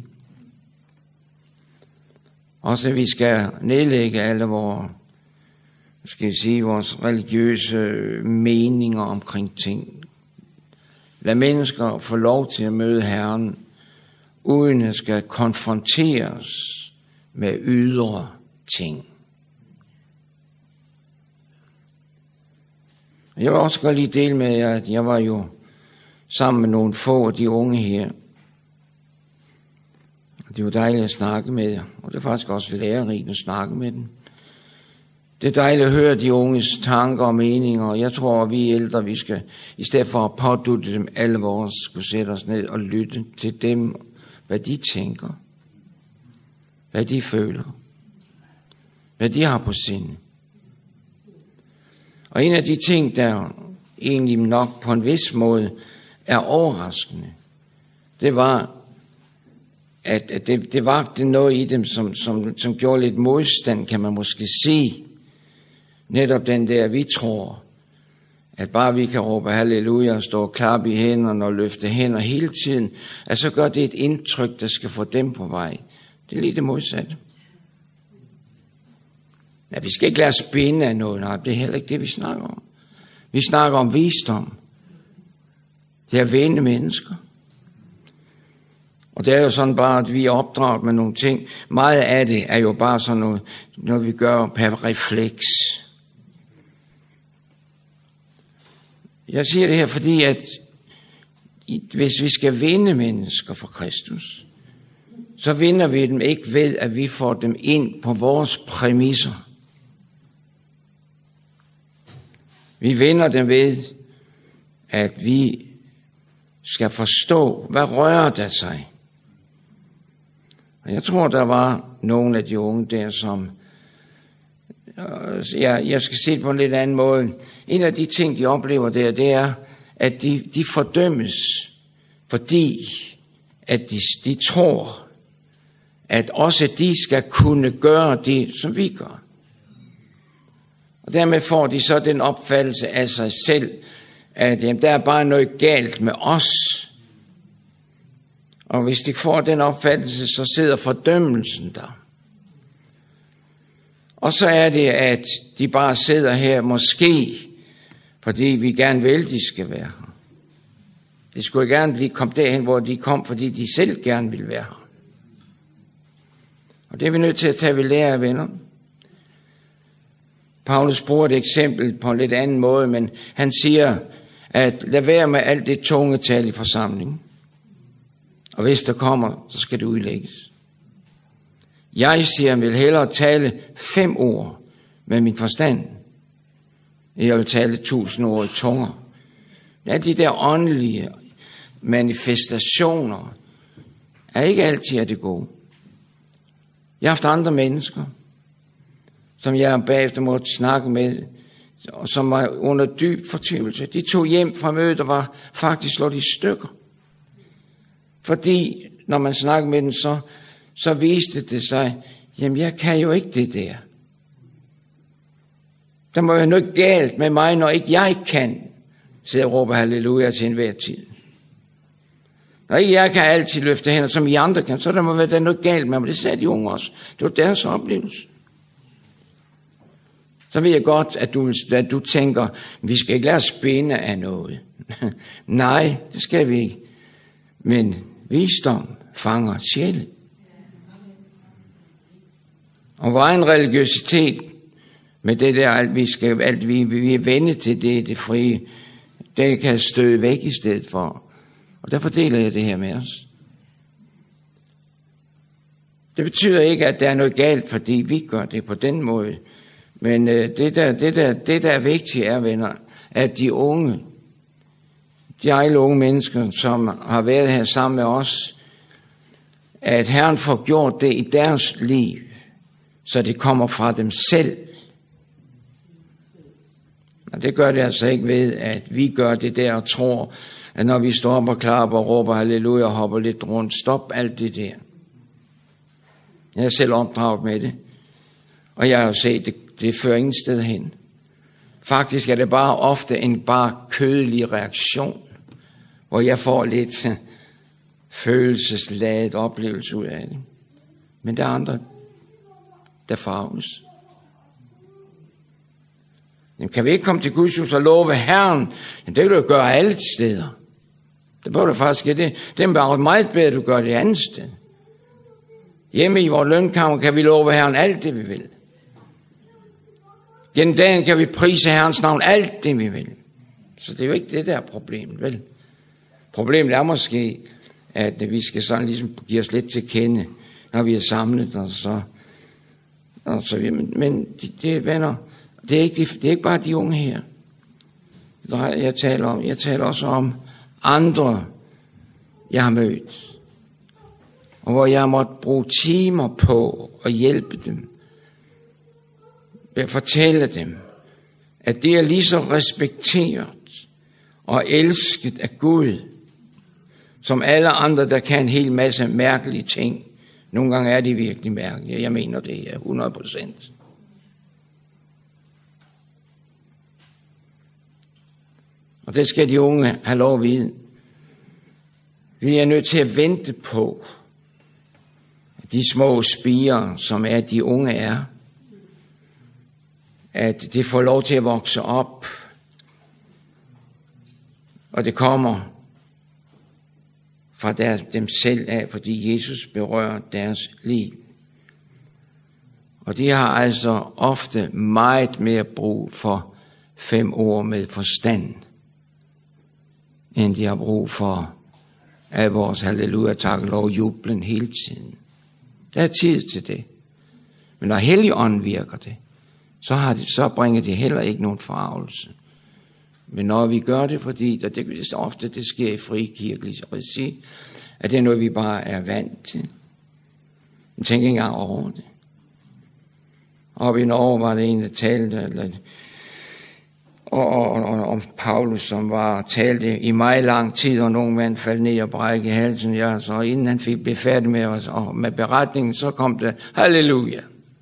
Også vi skal nedlægge alle vores, skal vi sige, vores religiøse meninger omkring ting. Lad mennesker få lov til at møde Herren, uden at skal konfronteres med ydre ting. Jeg vil også godt lige dele med jer, at jeg var jo sammen med nogle få af de unge her. Det var dejligt at snakke med jer, og det er faktisk også lærerigt at snakke med dem. Det er dejligt at høre de unges tanker og meninger, og jeg tror, at vi ældre, vi skal, i stedet for at pådutte dem alle vores, skulle sætte os ned og lytte til dem, hvad de tænker, hvad de føler, hvad de har på sinde. Og en af de ting, der egentlig nok på en vis måde er overraskende, det var, at, at det, det var noget i dem, som, som, som gjorde lidt modstand, kan man måske sige. Netop den der, vi tror, at bare vi kan råbe halleluja og stå og klappe i hænderne og løfte hænder hele tiden, at så gør det et indtryk, der skal få dem på vej. Det er lige det modsatte. Ja, vi skal ikke lade os binde af noget, nej, det er heller ikke det, vi snakker om. Vi snakker om visdom. Det er at vende mennesker. Og det er jo sådan bare, at vi er opdraget med nogle ting. Meget af det er jo bare sådan noget, når vi gør per refleks. Jeg siger det her, fordi at hvis vi skal vinde mennesker for Kristus, så vinder vi dem ikke ved, at vi får dem ind på vores præmisser. Vi vinder dem ved, at vi skal forstå, hvad rører der sig. Og jeg tror, der var nogle af de unge der, som, jeg, jeg skal se det på en lidt anden måde. En af de ting, de oplever der, det er, at de, de fordømmes, fordi at de, de tror, at også de skal kunne gøre det, som vi gør. Og dermed får de så den opfattelse af sig selv, at jamen, der er bare noget galt med os. Og hvis de får den opfattelse, så sidder fordømmelsen der. Og så er det, at de bare sidder her, måske, fordi vi gerne vil, de skal være her. Det skulle gerne blive kom derhen, hvor de kom, fordi de selv gerne vil være her. Og det er vi nødt til at tage ved lære af, venner. Paulus bruger et eksempel på en lidt anden måde, men han siger, at lad være med alt det tunge tal i forsamlingen. Og hvis der kommer, så skal det udlægges. Jeg siger, jeg vil hellere tale fem ord med min forstand, end jeg vil tale tusind ord i tunger. Ja, de der åndelige manifestationer er ikke altid af det gode. Jeg har haft andre mennesker, som jeg bagefter måtte snakke med, og som var under dyb fortvivlelse. De tog hjem fra mødet og var faktisk slået i stykker. Fordi, når man snakkede med dem, så, så viste det sig, jamen jeg kan jo ikke det der. Der må være noget galt med mig, når ikke jeg kan, så jeg råber halleluja til enhver tid. Når ikke jeg kan altid løfte hænder, som I andre kan, så der må være der noget galt med mig. Det sagde de unge også. Det var deres oplevelse. Så ved jeg godt, at du, at du tænker, vi skal ikke lade os spænde af noget. Nej, det skal vi ikke. Men visdom fanger sjæle. Og hvor er en religiøsitet med det der, alt vi, skal, alt vi, vi er vendt til det, det frie, det kan støde væk i stedet for. Og derfor deler jeg det her med os. Det betyder ikke, at der er noget galt, fordi vi gør det på den måde. Men øh, det, der, det, der, det, der er vigtigt er, venner, at de unge, de ejle unge mennesker, som har været her sammen med os, at Herren får gjort det i deres liv, så det kommer fra dem selv. Og det gør det altså ikke ved, at vi gør det der og tror, at når vi står op og klapper og råber halleluja og hopper lidt rundt, stop alt det der. Jeg er selv opdraget med det, og jeg har jo set, det, det fører ingen sted hen. Faktisk er det bare ofte en bare kødelig reaktion, hvor jeg får lidt følelsesladet oplevelse ud af det. Men der er andre, der farves. Jamen, kan vi ikke komme til Guds hus og love Herren? Jamen, det kan du gøre alle steder. Det bør du faktisk ikke. Det, det er bare meget bedre, at du gør det andet sted. Hjemme i vores lønkammer kan vi love Herren alt det, vi vil. Gennem dagen kan vi prise Herrens navn alt det, vi vil. Så det er jo ikke det, der er problemet, vel? Problemet er måske, at vi skal sådan ligesom give os lidt til kende, når vi er samlet, og så... Og så men, men det, det venner, det er, ikke, det er ikke bare de unge her. Jeg taler, om, jeg taler også om andre, jeg har mødt. Og hvor jeg har måttet bruge timer på at hjælpe dem. Ved at fortælle dem, at det er lige så respekteret og elsket af Gud, som alle andre, der kan en hel masse mærkelige ting. Nogle gange er de virkelig mærkelige. Jeg mener det er hundrede procent. Og det skal de unge have lov at vide. Vi er nødt til at vente på, at de små spirer, som er de unge er, at det får lov til at vokse op. Og det kommer fra deres, dem selv af, fordi Jesus berører deres liv. Og de har altså ofte meget mere brug for fem ord med forstand, end de har brug for af vores halleluja, tak, lov, jublen hele tiden. Der er tid til det. Men når Helligånden virker det, så, har det, så bringer det heller ikke nogen forarvelse. Men når vi gør det, fordi og det er ofte det sker i frikirkelig regi, at det er noget, vi bare er vant til. Man tænker ikke engang over det. Oppe i Norge var det en, der talte, eller, og, og, og, om Paulus, som var talte i meget lang tid, og nogen mand faldt ned og brækkede halsen. Ja, så inden han fik blev færdig med, os, og med beretningen, så kom det, halleluja.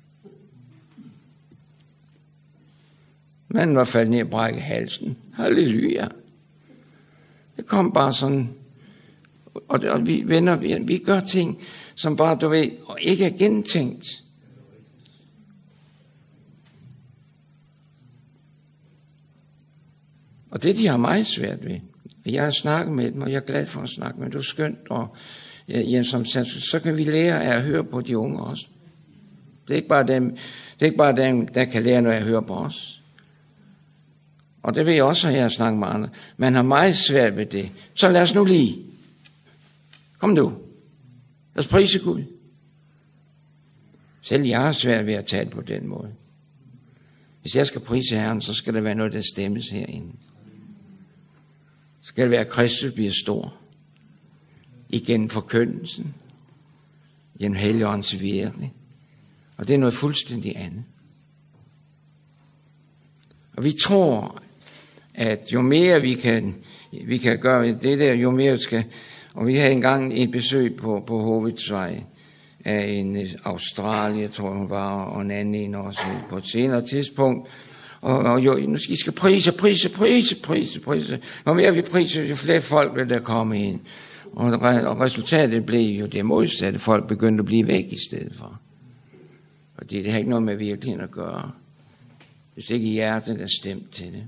Manden var faldet ned og brækkede halsen. Halleluja. Det kom bare sådan. Og, det, og vi venner, vi, vi gør ting, som bare, du ved, ikke er gentænkt. Og det, de har meget svært ved. Jeg har snakket med dem, og jeg er glad for at snakke med dem. Du er skønt, og ja, som sagt, så kan vi lære af at høre på de unge også. Det er ikke bare dem, det er ikke bare dem, der kan lære, når jeg hører på os. Og det ved jeg også, at jeg har snakket med andre. Man har meget svært ved det. Så lad os nu lige. Kom nu. Lad os prise Gud. Selv jeg har svært ved at tale på den måde. Hvis jeg skal prise Herren, så skal der være noget, der stemmes herinde. Så skal det være, at Kristus bliver stor. Igennem forkyndelsen. Gennem Helligåndens virke. Og det er noget fuldstændig andet. Og vi tror, at jo mere vi kan, vi kan gøre det der, jo mere skal. Og vi havde engang et besøg på, på Hovedsvej af en Australier, tror jeg hun var, og en anden en også på et senere tidspunkt. Og, og jo, nu skal I skal prise, prise, prise, prise, prise. Jo mere vi priser, jo flere folk vil der komme ind. Og, og resultatet blev jo det modsatte. Folk begyndte at blive væk i stedet for. Og det, det har ikke noget med virkeligheden at gøre. Hvis ikke hjertet er stemt til det.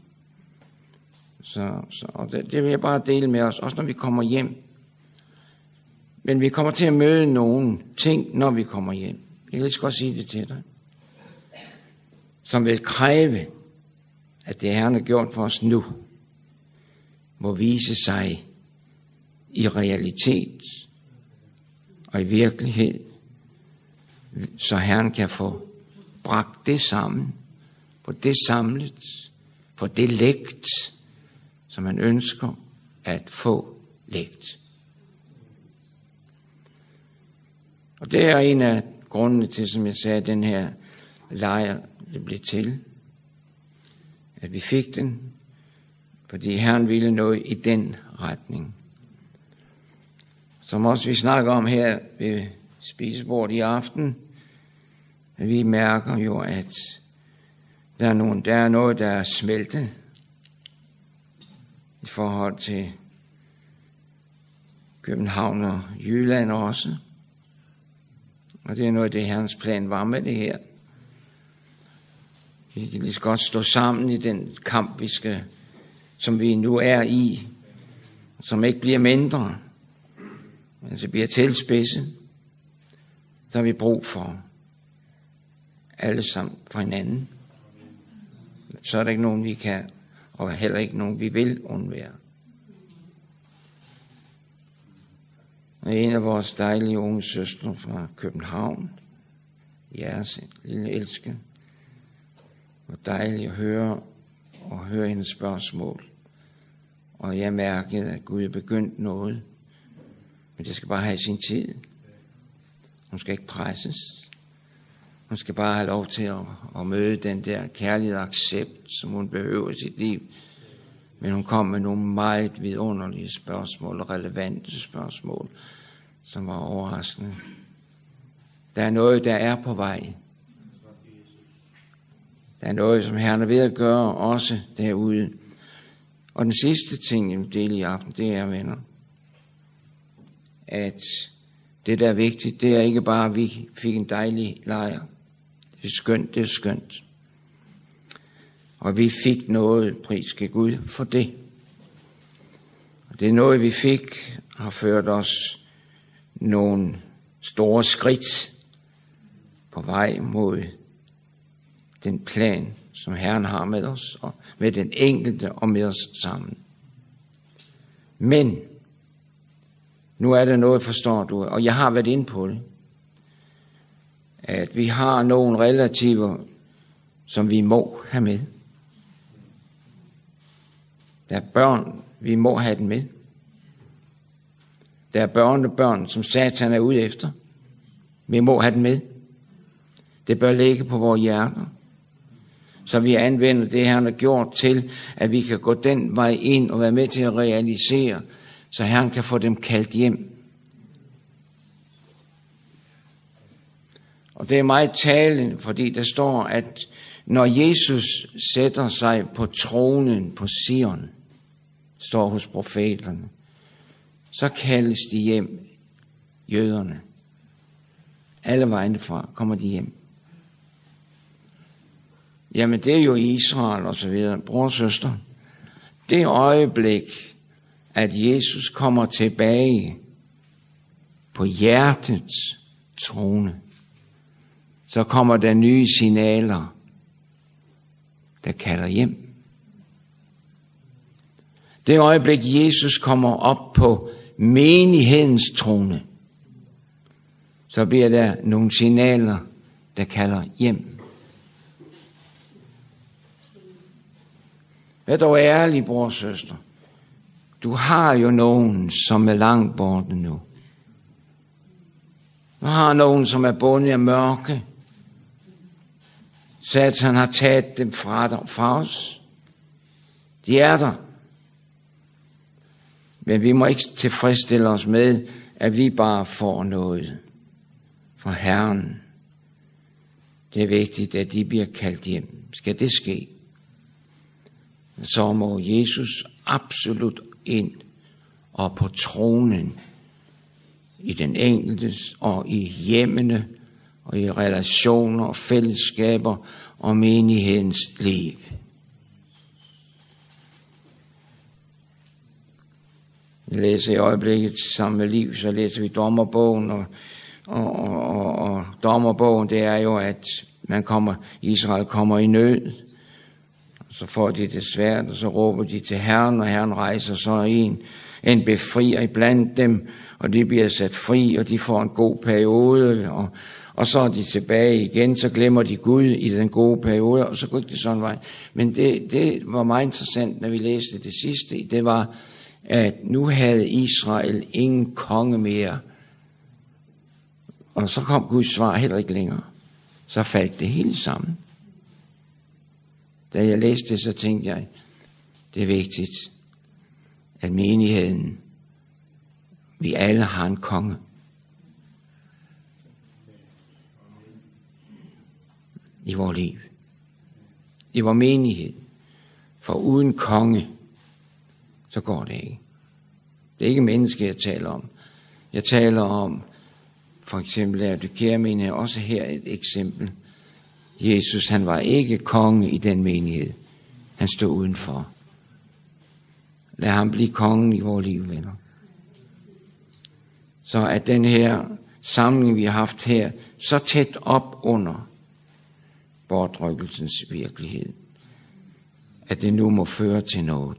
Så, så og det, det vil jeg bare dele med os, også når vi kommer hjem. Men vi kommer til at møde nogle ting, når vi kommer hjem. Jeg kan lige så godt sige det til dig. Som vil kræve, at det Herren har gjort for os nu, må vise sig i realitet og i virkelighed, så Herren kan få bragt det sammen, på det samlet, på det lægt, som han ønsker at få lægt. Og det er en af grundene til, som jeg sagde, at den her lejr det blev til. At vi fik den, fordi Herren ville noget i den retning. Som også vi snakker om her ved spisebordet i aften, at vi mærker jo, at der er, nogen, der er noget, der er smeltet i forhold til København og Jylland også. Og det er noget, det Herrens plan var med det her. Vi kan lige så godt stå sammen i den kamp, vi skal, som vi nu er i, som ikke bliver mindre, men så bliver tilspidset. Så har vi brug for alle sammen for hinanden. Så er der ikke nogen, vi kan, og heller ikke nogen, vi vil undvære. Og en af vores dejlige unge søstre fra København, jeres lille elske, var dejligt at høre og høre hendes spørgsmål. Og jeg mærkede, at Gud er begyndt noget, men det skal bare have sin tid. Hun skal ikke presses. Hun skal bare have lov til at, at møde den der kærlighed og accept, som hun behøver i sit liv. Men hun kom med nogle meget vidunderlige spørgsmål og relevante spørgsmål, som var overraskende. Der er noget, der er på vej. Der er noget, som Herren er ved at gøre også derude. Og den sidste ting, jeg vil dele i aften, det er, venner, at det, der er vigtigt, det er ikke bare, at vi fik en dejlig lejr. Det er skønt, det er skønt. Og vi fik noget, pris skal Gud for det. Og det er noget, vi fik, har ført os nogle store skridt på vej mod den plan, som Herren har med os, og med den enkelte og med os sammen. Men nu er der noget, forstår du, og jeg har været inde på det, at vi har nogle relativer, som vi må have med. Der er børn, vi må have den med. Der er børnebørn, som Satan er ude efter. Vi må have den med. Det bør ligge på vores hjerter. Så vi anvender det, Herren har gjort til, at vi kan gå den vej ind og være med til at realisere, så Herren kan få dem kaldt hjem. Og det er meget talende, fordi der står, at når Jesus sætter sig på tronen på Sion, står hos profeterne, så kaldes de hjem, jøderne. Alle vegne fra kommer de hjem. Jamen det er jo Israel og så videre, bror og søster. Det øjeblik, at Jesus kommer tilbage på hjertets trone, så kommer der nye signaler, der kalder hjem. Det øjeblik, Jesus kommer op på menighedens trone, så bliver der nogle signaler, der kalder hjem. Vær dog ærlig, bror og søster. Du har jo nogen, som er langt borte nu. Du har nogen, som er bundet af mørke. Satan har taget dem fra, fra os. De er der. Men vi må ikke tilfredsstille os med, at vi bare får noget fra Herren. Det er vigtigt, at de bliver kaldt hjem. Skal det ske, så må Jesus absolut ind og på tronen i den enkeltes og i hjemmene og i relationer og fællesskaber og menighedens liv. Vi læser i øjeblikket sammen med Liv, så læser vi dommerbogen, og, og, og, og dommerbogen, det er jo, at man kommer, Israel kommer i nød, så får de det svært, og så råber de til Herren, og Herren rejser så en, en befrier iblandt dem, og de bliver sat fri, og de får en god periode, og, og så er de tilbage igen, så glemmer de Gud i den gode periode, og så går det sådan vej. Men det, det var meget interessant, når vi læste det sidste, det var, at nu havde Israel ingen konge mere. Og så kom Guds svar heller ikke længere. Så faldt det hele sammen. Da jeg læste det, så tænkte jeg, det er vigtigt, at menigheden, vi alle har en konge. I vores liv. I vores menighed. For uden konge, så går det ikke. Det er ikke mennesker, jeg taler om. Jeg taler om, for eksempel, at du kære menighed, også her et eksempel. Jesus, han var ikke konge i den menighed. Han stod udenfor. Lad ham blive kongen i vores liv, venner. Så at den her samling, vi har haft her, så tæt op under bortrykkelsens virkelighed, at det nu må føre til noget.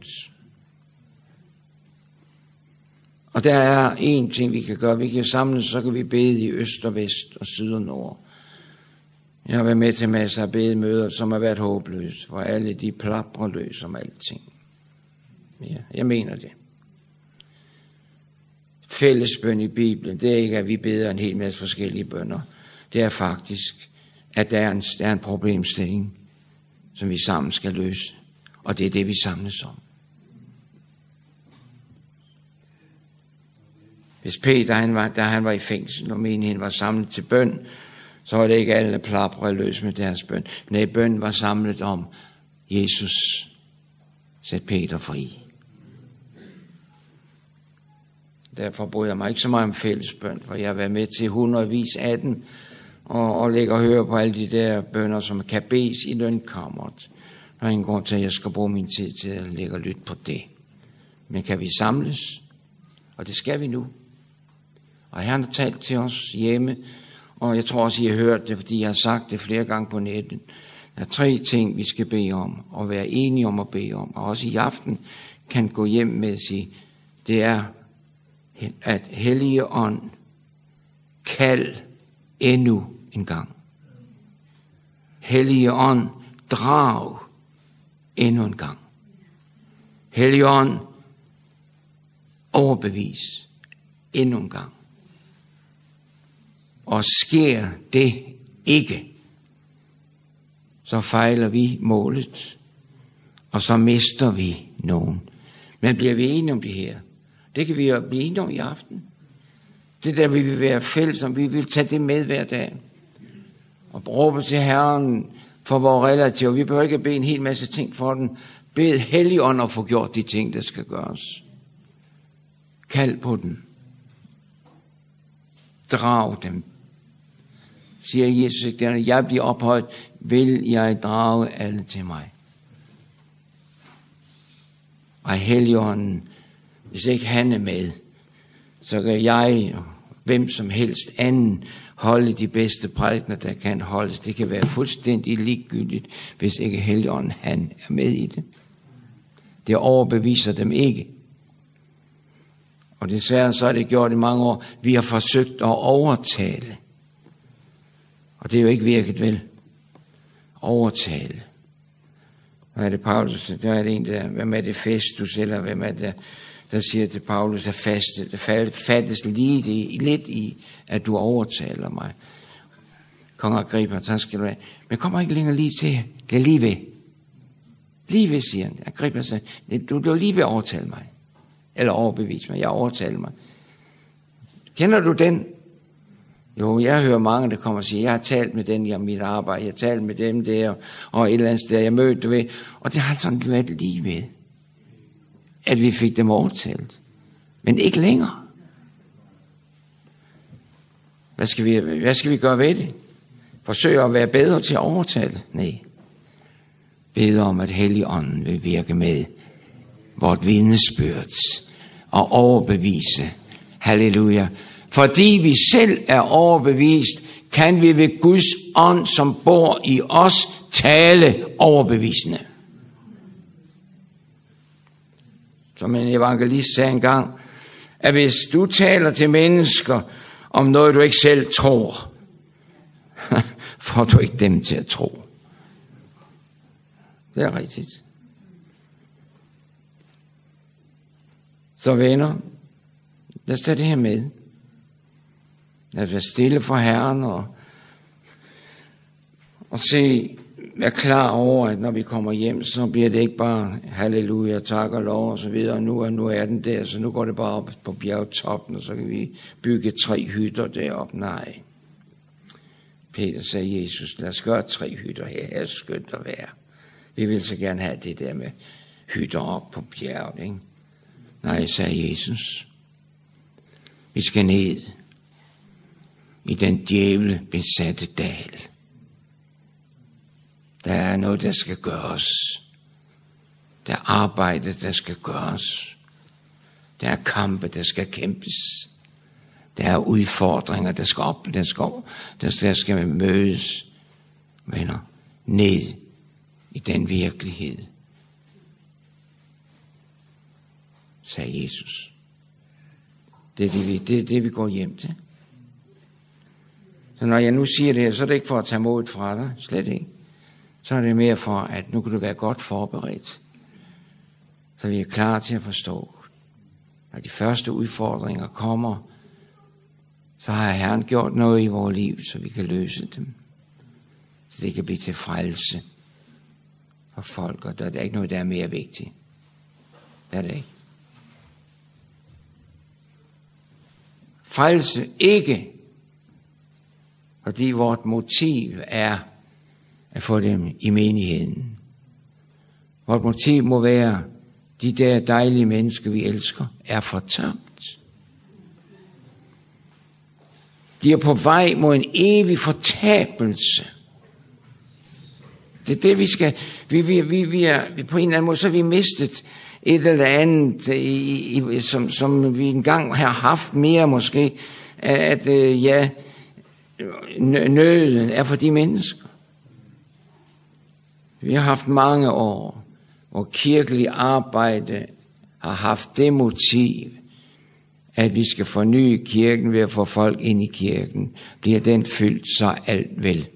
Og der er en ting, vi kan gøre. Vi kan samles, så kan vi bede i øst og vest og syd og nord. Jeg har været med til masser af bedemøder, som har været håbløse, hvor alle de plaprer løs om alting. Ja, jeg mener det. Fællesbøn i Bibelen, det er ikke, at vi beder en hel masse forskellige bønner. Det er faktisk, at der er en, der er en problemstilling, som vi sammen skal løse. Og det er det, vi samles om. Hvis Peter, han var, da han var i fængsel, og menigheden var samlet til bøn, så var det ikke alle plapre løs med deres bøn. Nej, bøn var samlet om, Jesus, sæt Peter fri. Derfor bryder jeg mig ikke så meget om fællesbøn, for jeg har været med til hundredvis af den, og, og lægger og hører på alle de der bønner, som kan bedes i lønkammeret. Der er ingen grund til, at jeg skal bruge min tid til at lægge og lytte på det. Men kan vi samles? Og det skal vi nu. Og Herren har talt til os hjemme, og jeg tror også, I har hørt det, fordi jeg har sagt det flere gange på nettet. Der er tre ting, vi skal bede om, og være enige om at bede om. Og også i aften kan gå hjem med at sige, det er, at Hellige Ånd kald endnu en gang. Hellige Ånd drag endnu en gang. Hellige Ånd overbevis endnu en gang. Og sker det ikke, så fejler vi målet, og så mister vi nogen. Men bliver vi enige om det her? Det kan vi jo blive enige om i aften. Det der, vi vil være fælles om, vi vil tage det med hver dag. Og råbe til Herren for vores relativer. Vi behøver ikke bede en hel masse ting for den. Bed Helligånd at få gjort de ting, der skal gøres. Kald på dem. Drag dem. Siger Jesus, når jeg bliver ophøjet, vil jeg drage alle til mig. Og Helligånden, hvis ikke han er med, så kan jeg og hvem som helst anden holde de bedste prædikener, der kan holdes. Det kan være fuldstændig ligegyldigt, hvis ikke Helligånden han er med i det. Det overbeviser dem ikke. Og desværre så er det gjort i mange år. Vi har forsøgt at overtale. Og det er jo ikke virket vel. Overtale. Hvad er det, Paulus? Der er det en, der, hvem er det, Festus, eller hvem er det, der, der siger til Paulus, at faste, der fattes lige det, lidt i, at du overtaler mig. Kong Agrippa, så skal du have. Men kommer ikke længere lige til. Det er lige ved. Lige ved, siger han. Agrippa siger, du, du er lige ved at overtale mig. Eller overbevise mig. Jeg overtaler mig. Kender du den? Jo, jeg hører mange, der kommer og siger, jeg har talt med den i mit arbejde, jeg har talt med dem der, og et eller andet sted, jeg mødte du ved. Og det har sådan været lige ved, at vi fik dem overtalt. Men ikke længere. Hvad skal vi, hvad skal vi gøre ved det? Forsøge at være bedre til at overtale? Nej. Bede om, at Helligånden vil virke med vort vidnesbyrd og overbevise. Halleluja. Fordi vi selv er overbevist, kan vi ved Guds ånd, som bor i os, tale overbevisende. Som en evangelist sagde engang, at hvis du taler til mennesker om noget, du ikke selv tror, får du ikke dem til at tro. Det er rigtigt. Så venner, lad os tage det her med. Lad os være stille for Herren og, og se, være klar over, at når vi kommer hjem, så bliver det ikke bare halleluja, tak og lov og så videre. Nu er, nu er den der, så nu går det bare op på bjergtoppen, og så kan vi bygge tre hytter deroppe. Nej. Peter sagde, Jesus, lad os gøre tre hytter her. Her er skønt at være. Vi vil så gerne have det der med hytter op på bjerget, ikke? Nej, sagde Jesus. Vi skal ned i den djævle besatte dal. Der er noget, der skal gøres. Der er arbejde, der skal gøres. Der er kampe, der skal kæmpes. Der er udfordringer, der skal op, der skal, der skal, der skal mødes. Venner, ned i den virkelighed, sagde Jesus. Det er det, vi, det, er det, vi går hjem til. Så når jeg nu siger det her, så er det ikke for at tage modet fra dig, slet ikke. Så er det mere for, at nu kan du være godt forberedt. Så vi er klar til at forstå. Når de første udfordringer kommer, så har Herren gjort noget i vores liv, så vi kan løse dem. Så det kan blive til frelse for folk, og der er ikke noget, der er mere vigtigt. Det er det ikke. Frelse ikke, fordi vort motiv er at få dem i menigheden. Vort motiv må være, de der dejlige mennesker, vi elsker, er fortabt. De er på vej mod en evig fortabelse. Det er det, vi skal, vi, vi, vi, vi er, på en eller anden måde, så har vi mistet et eller andet, i, i, som, som vi engang har haft mere måske, at øh, ja, nøden er for de mennesker. Vi har haft mange år, hvor kirkelig arbejde har haft det motiv, at vi skal forny kirken ved at få folk ind i kirken. Bliver den fyldt, så alt vel.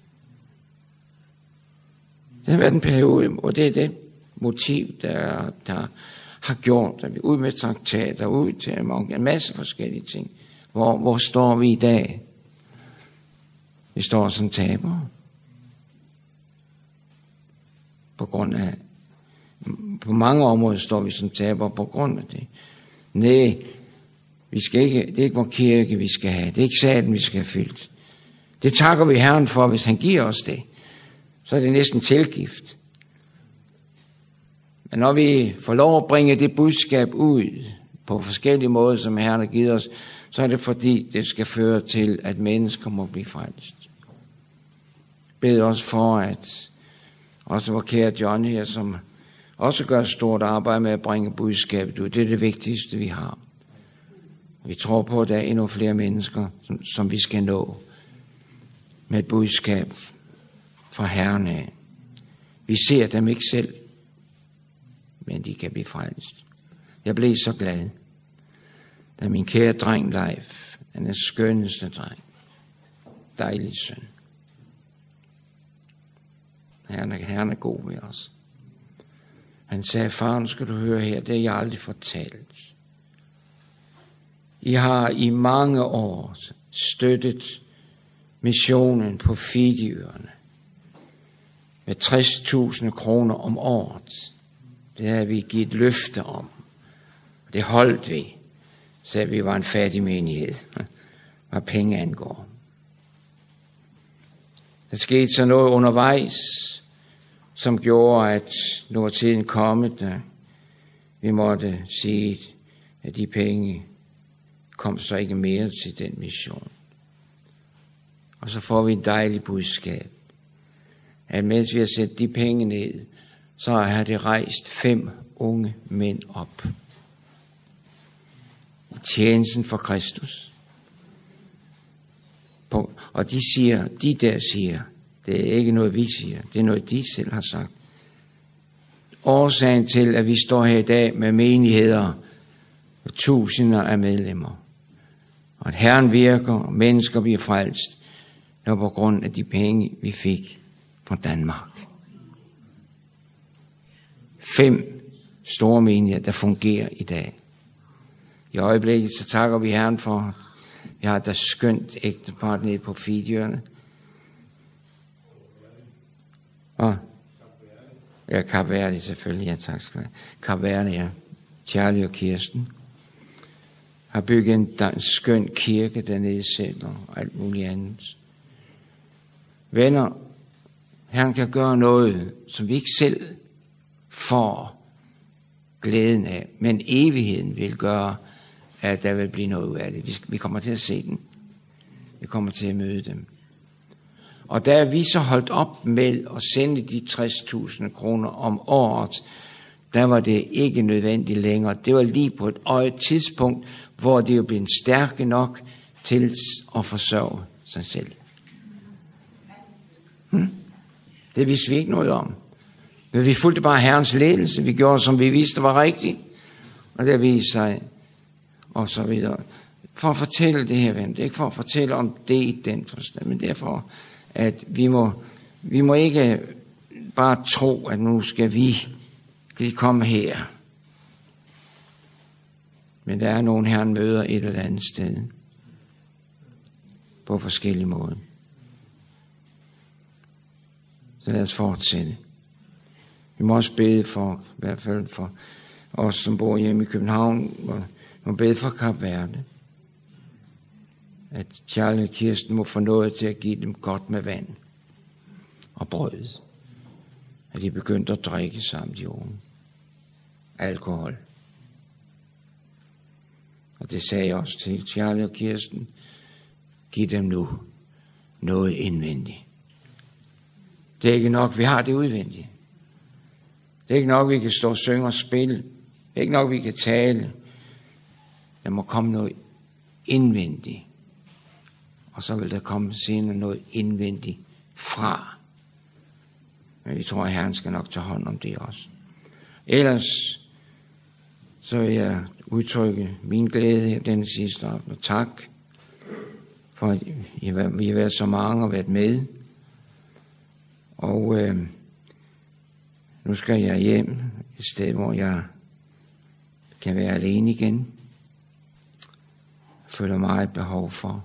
Det har været en periode, og det er det motiv, der, der har gjort, at vi ud med traktater, ud til en masse forskellige ting. Hvor, hvor står vi i dag? Vi står som tabere. På grund af, på mange områder står vi som tabere på grund af det. Nej, vi skal ikke, det er ikke vores kirke, vi skal have. Det er ikke salen, vi skal have fyldt. Det takker vi Herren for, hvis han giver os det. Så er det næsten tilgift. Men når vi får lov at bringe det budskab ud på forskellige måder, som Herren har givet os, så er det fordi, det skal føre til, at mennesker må blive frelst. Bed også for, at også vor kære John her, som også gør et stort arbejde med at bringe budskabet ud. Det er det vigtigste, vi har. Vi tror på, at der er endnu flere mennesker, som, som vi skal nå med et budskab fra Herren af. Vi ser dem ikke selv, men de kan blive frelst. Jeg blev så glad, da min kære dreng Leif, han er skønneste dreng, dejlig søn. Herren er, Herren er god ved os. Han sagde, far, nu skal du høre her, det har jeg aldrig fortalt. I har i mange år støttet missionen på Fidjiøerne med tres tusind kroner om året. Det havde vi givet løfte om. Det holdt vi, så vi var en fattig menighed, hvad penge angår. Der skete så noget undervejs, som gjorde, at nu var tiden kommet, da vi måtte sige, at de penge kom så ikke mere til den mission. Og så får vi en dejlig budskab, at mens vi har sat de penge ned, så har det rejst fem unge mænd op i tjenesten for Kristus. Og de siger, de der siger, det er ikke noget vi siger, det er noget de selv har sagt. Årsagen til, at vi står her i dag med menigheder og tusinder af medlemmer, og at Herren virker, og mennesker bliver frelst, det var på grund af de penge, vi fik fra Danmark. Fem store menigheder, der fungerer i dag. I øjeblikket så takker vi Herren for, vi har der skønt ægtepart nede på Fidjiøerne. Og ja, Kap Verde selvfølgelig, ja tak skal du have. Kap Verde, ja. Charlie og Kirsten har bygget en, en skøn kirke dernede i Sætler og alt muligt andet. Venner, Herren kan gøre noget, som vi ikke selv får glæden af, men evigheden vil gøre, at der vil blive noget ud af det. Vi kommer til at se den. Vi kommer til at møde dem. Og da vi så holdt op med at sende de tres tusind kroner om året, der var det ikke nødvendigt længere. Det var lige på et øjet tidspunkt, hvor det jo blev stærke nok til at forsørge sig selv. Hmm? Det vidste vi ikke noget om. Men vi fulgte bare Herrens ledelse. Vi gjorde, som vi vidste var rigtigt. Og det viste sig, og så videre. For at fortælle det her, ven. Det er ikke for at fortælle om det i den forstand, men derfor, at vi må, vi må ikke bare tro, at nu skal vi, skal vi komme her. Men der er nogen, Herren møder et eller andet sted. På forskellige måder. Så lad os fortsætte. Vi må også bede for, i hvert fald for os, som bor hjemme i København, og må bede for Kap Verde. At Charlie og Kirsten må få noget til at give dem godt med vand og brød. At de begyndte at drikke sammen, de unge. Alkohol. Og det sagde jeg også til Charlie og Kirsten. Giv dem nu noget indvendigt. Det er ikke nok, vi har det udvendigt. Det er ikke nok, vi kan stå og synge og spille. Det er ikke nok, vi kan tale. Der må komme noget indvendigt. Og så vil der komme senere noget indvendigt fra. Men vi tror, at Herren skal nok tage hånd om det også. Ellers så vil jeg udtrykke min glæde her denne sidste aften. Og tak for, at I har været så mange og været med. Og øh, nu skal jeg hjem et sted, hvor jeg kan være alene igen. Jeg føler meget behov for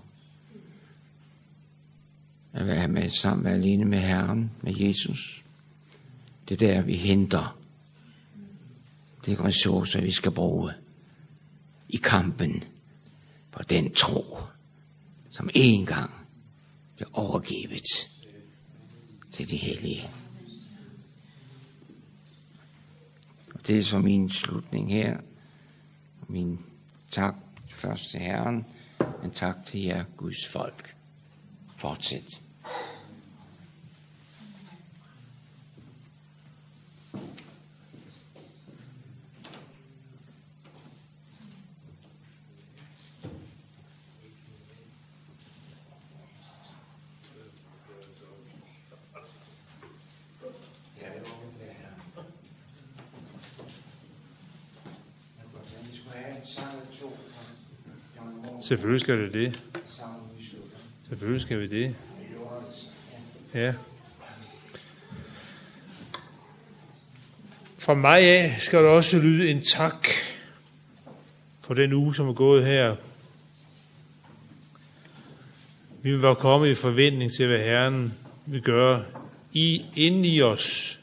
at være med, sammen være alene med Herren, med Jesus. Det er der, vi henter de ressourcer, vi skal bruge i kampen for den tro, som en gang blev overgivet til de hellige. Og det er så min slutning her. Min tak først til Herren, men tak til jer, Guds folk. Fortsæt. Selvfølgelig skal det det. Selvfølgelig skal vi det. Ja. Fra mig af skal der også lyde en tak for den uge, som er gået her. Vi vil være kommet i forventning til, hvad Herren vil gøre i, inde i os.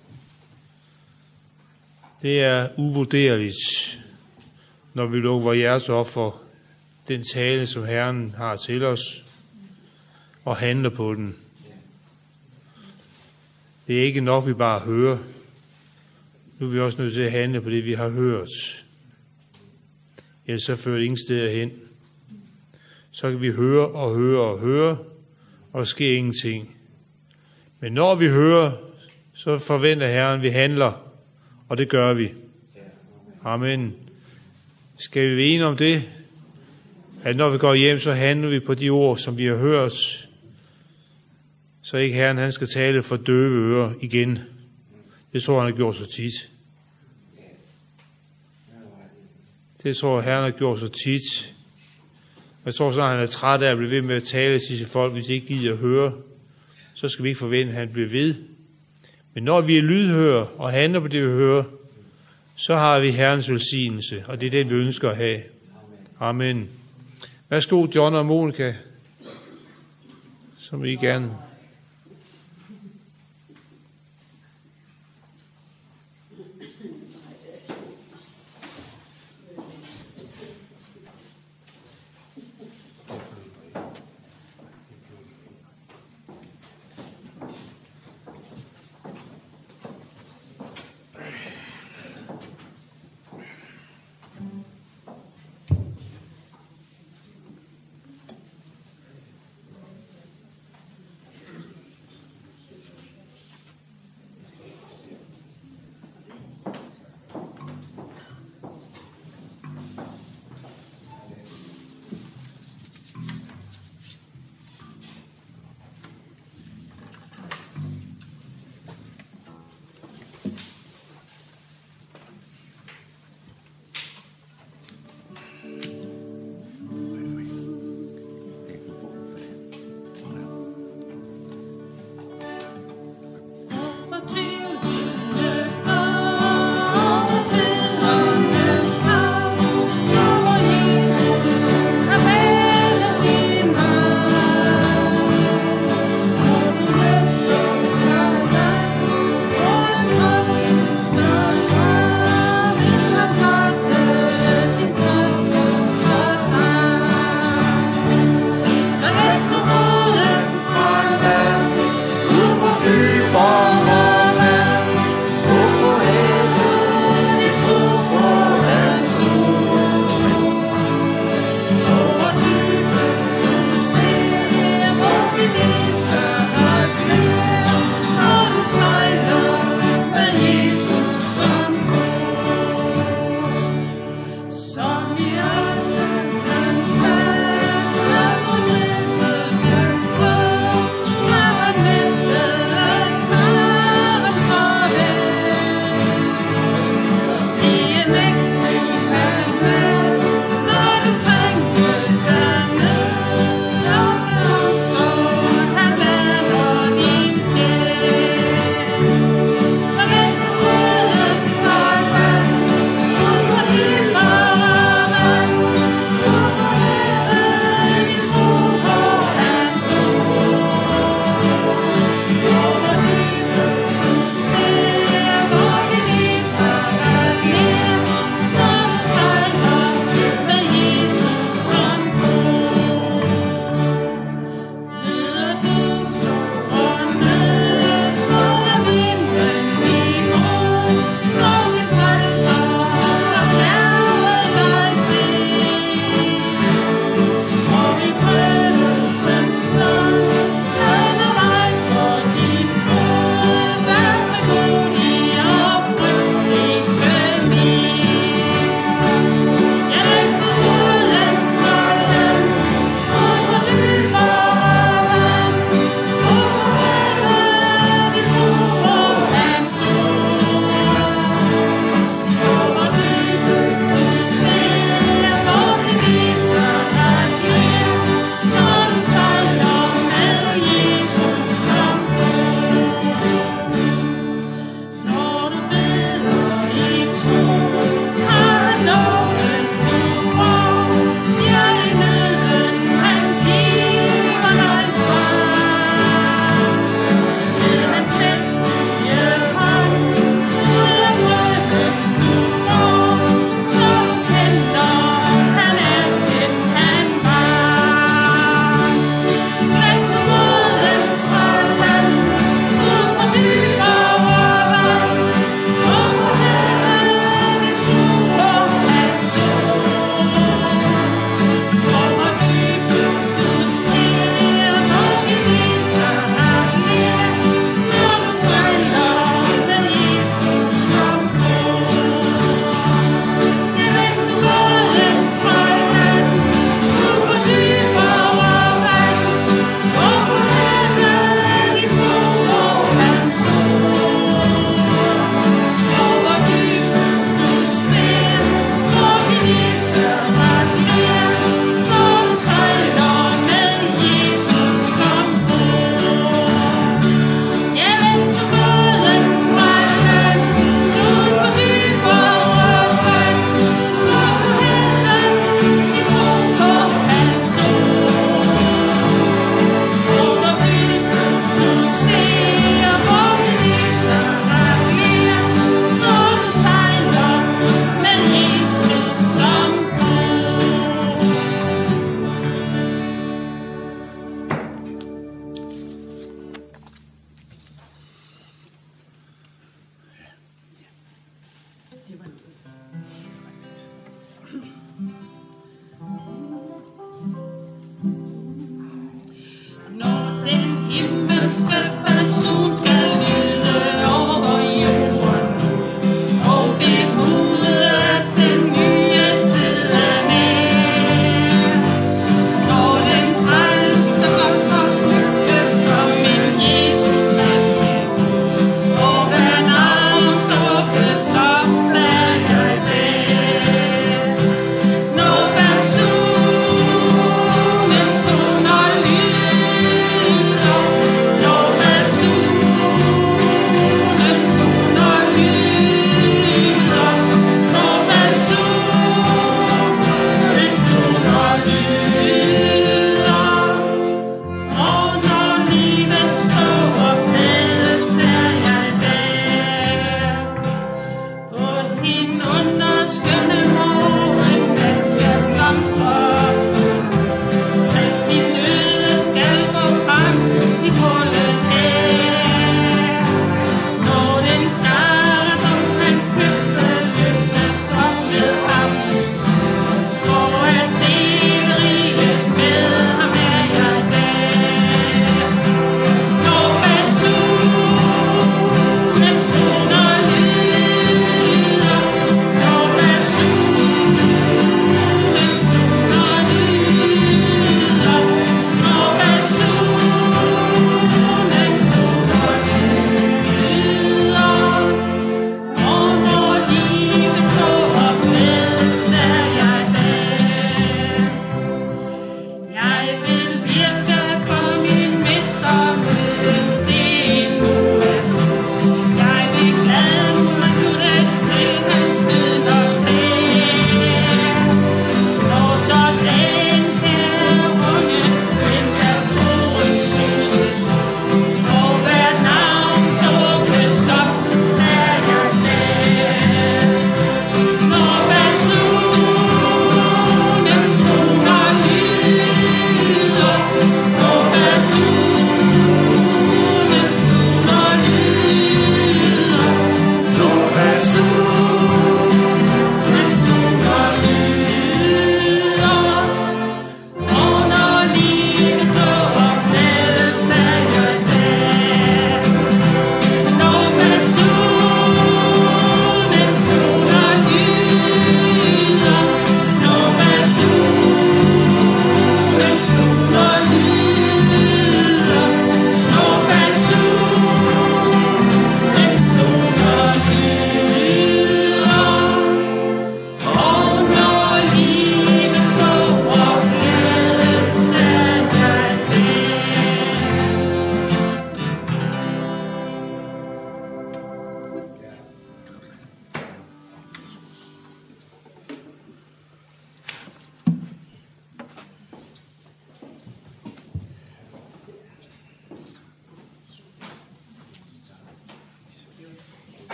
Det er uvurderligt, når vi lukker vores hjerte op for den tale, som Herren har til os, og handler på den. Det er ikke nok, vi bare hører. Nu er vi også nødt til at handle på det, vi har hørt. Ellers så fører det ingen steder hen. Så kan vi høre og høre og høre, og der sker ingenting. Men når vi hører, så forventer Herren, at vi handler, og det gør vi. Amen. Skal vi være enige om det? At når vi går hjem, så handler vi på de ord, som vi har hørt, så ikke Herren han skal tale for døve ører igen. Det tror han har gjort så tit. Det tror Herren har gjort så tit. Jeg tror så, han er træt af at blive ved med at tale til sine folk, hvis de ikke gider at høre. Så skal vi ikke forvente, at han bliver ved. Men når vi er lydhører og handler på det, vi hører, så har vi Herrens velsignelse, og det er det, vi ønsker at have. Amen. Værsgo, John og Monika, som I gerne.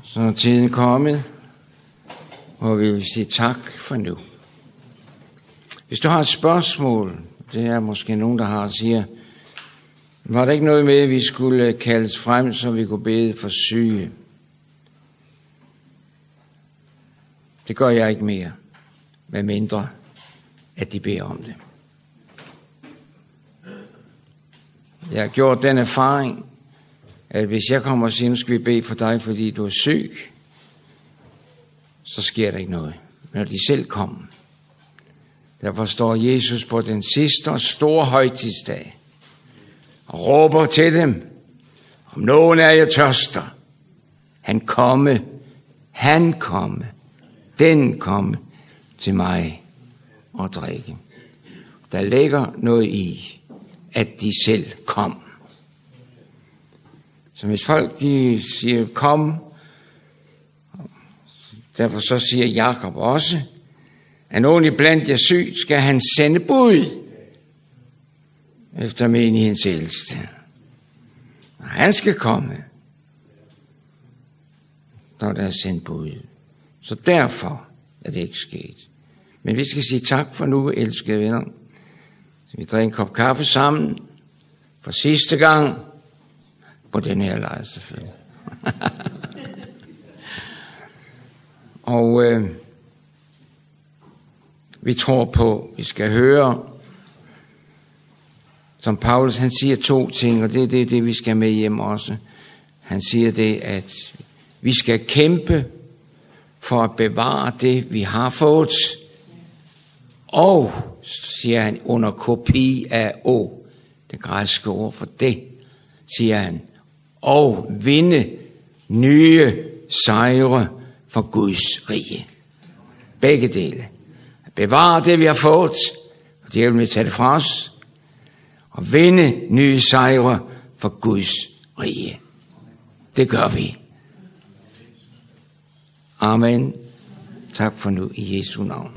Så er tiden kommet, hvor vi vil sige tak for nu. Hvis du har et spørgsmål, det er måske nogen, der har og siger, var der ikke noget med, at vi skulle kaldes frem, så vi kunne bede for syge? Det gør jeg ikke mere, med mindre at de beder om det. Jeg har gjort den erfaring, at hvis jeg kommer og siger, nu skal vi bede for dig, fordi du er syg, så sker der ikke noget, når de selv kommer. Derfor står Jesus på den sidste og store højtidsdag og råber til dem, om nogen af jer tørster, han komme, han komme, den komme til mig og drikke. Der ligger noget i, at de selv kom. Så hvis folk de siger, kom, derfor så siger Jakob også, at nogen iblandt jer syg, skal han sende bud efter menighedens ældste. Og han skal komme, når der er sendt bud. Så derfor er det ikke sket. Men vi skal sige tak for nu, elskede venner. Så vi drikker en kop kaffe sammen for sidste gang på den her lejr selvfølgelig. Og øh, vi tror på, vi skal høre, som Paulus han siger to ting, og det er det, det, vi skal med hjem også. Han siger det, at vi skal kæmpe for at bevare det, vi har fået. Og, siger han, under kopi af O, det græske ord for det, siger han, og vinde nye sejre for Guds rige. Begge dele. At bevare det, vi har fået, og det vil vi tage det fra os, og vinde nye sejre for Guds rige. Det gør vi. Amen. Tak for nu i Jesu navn.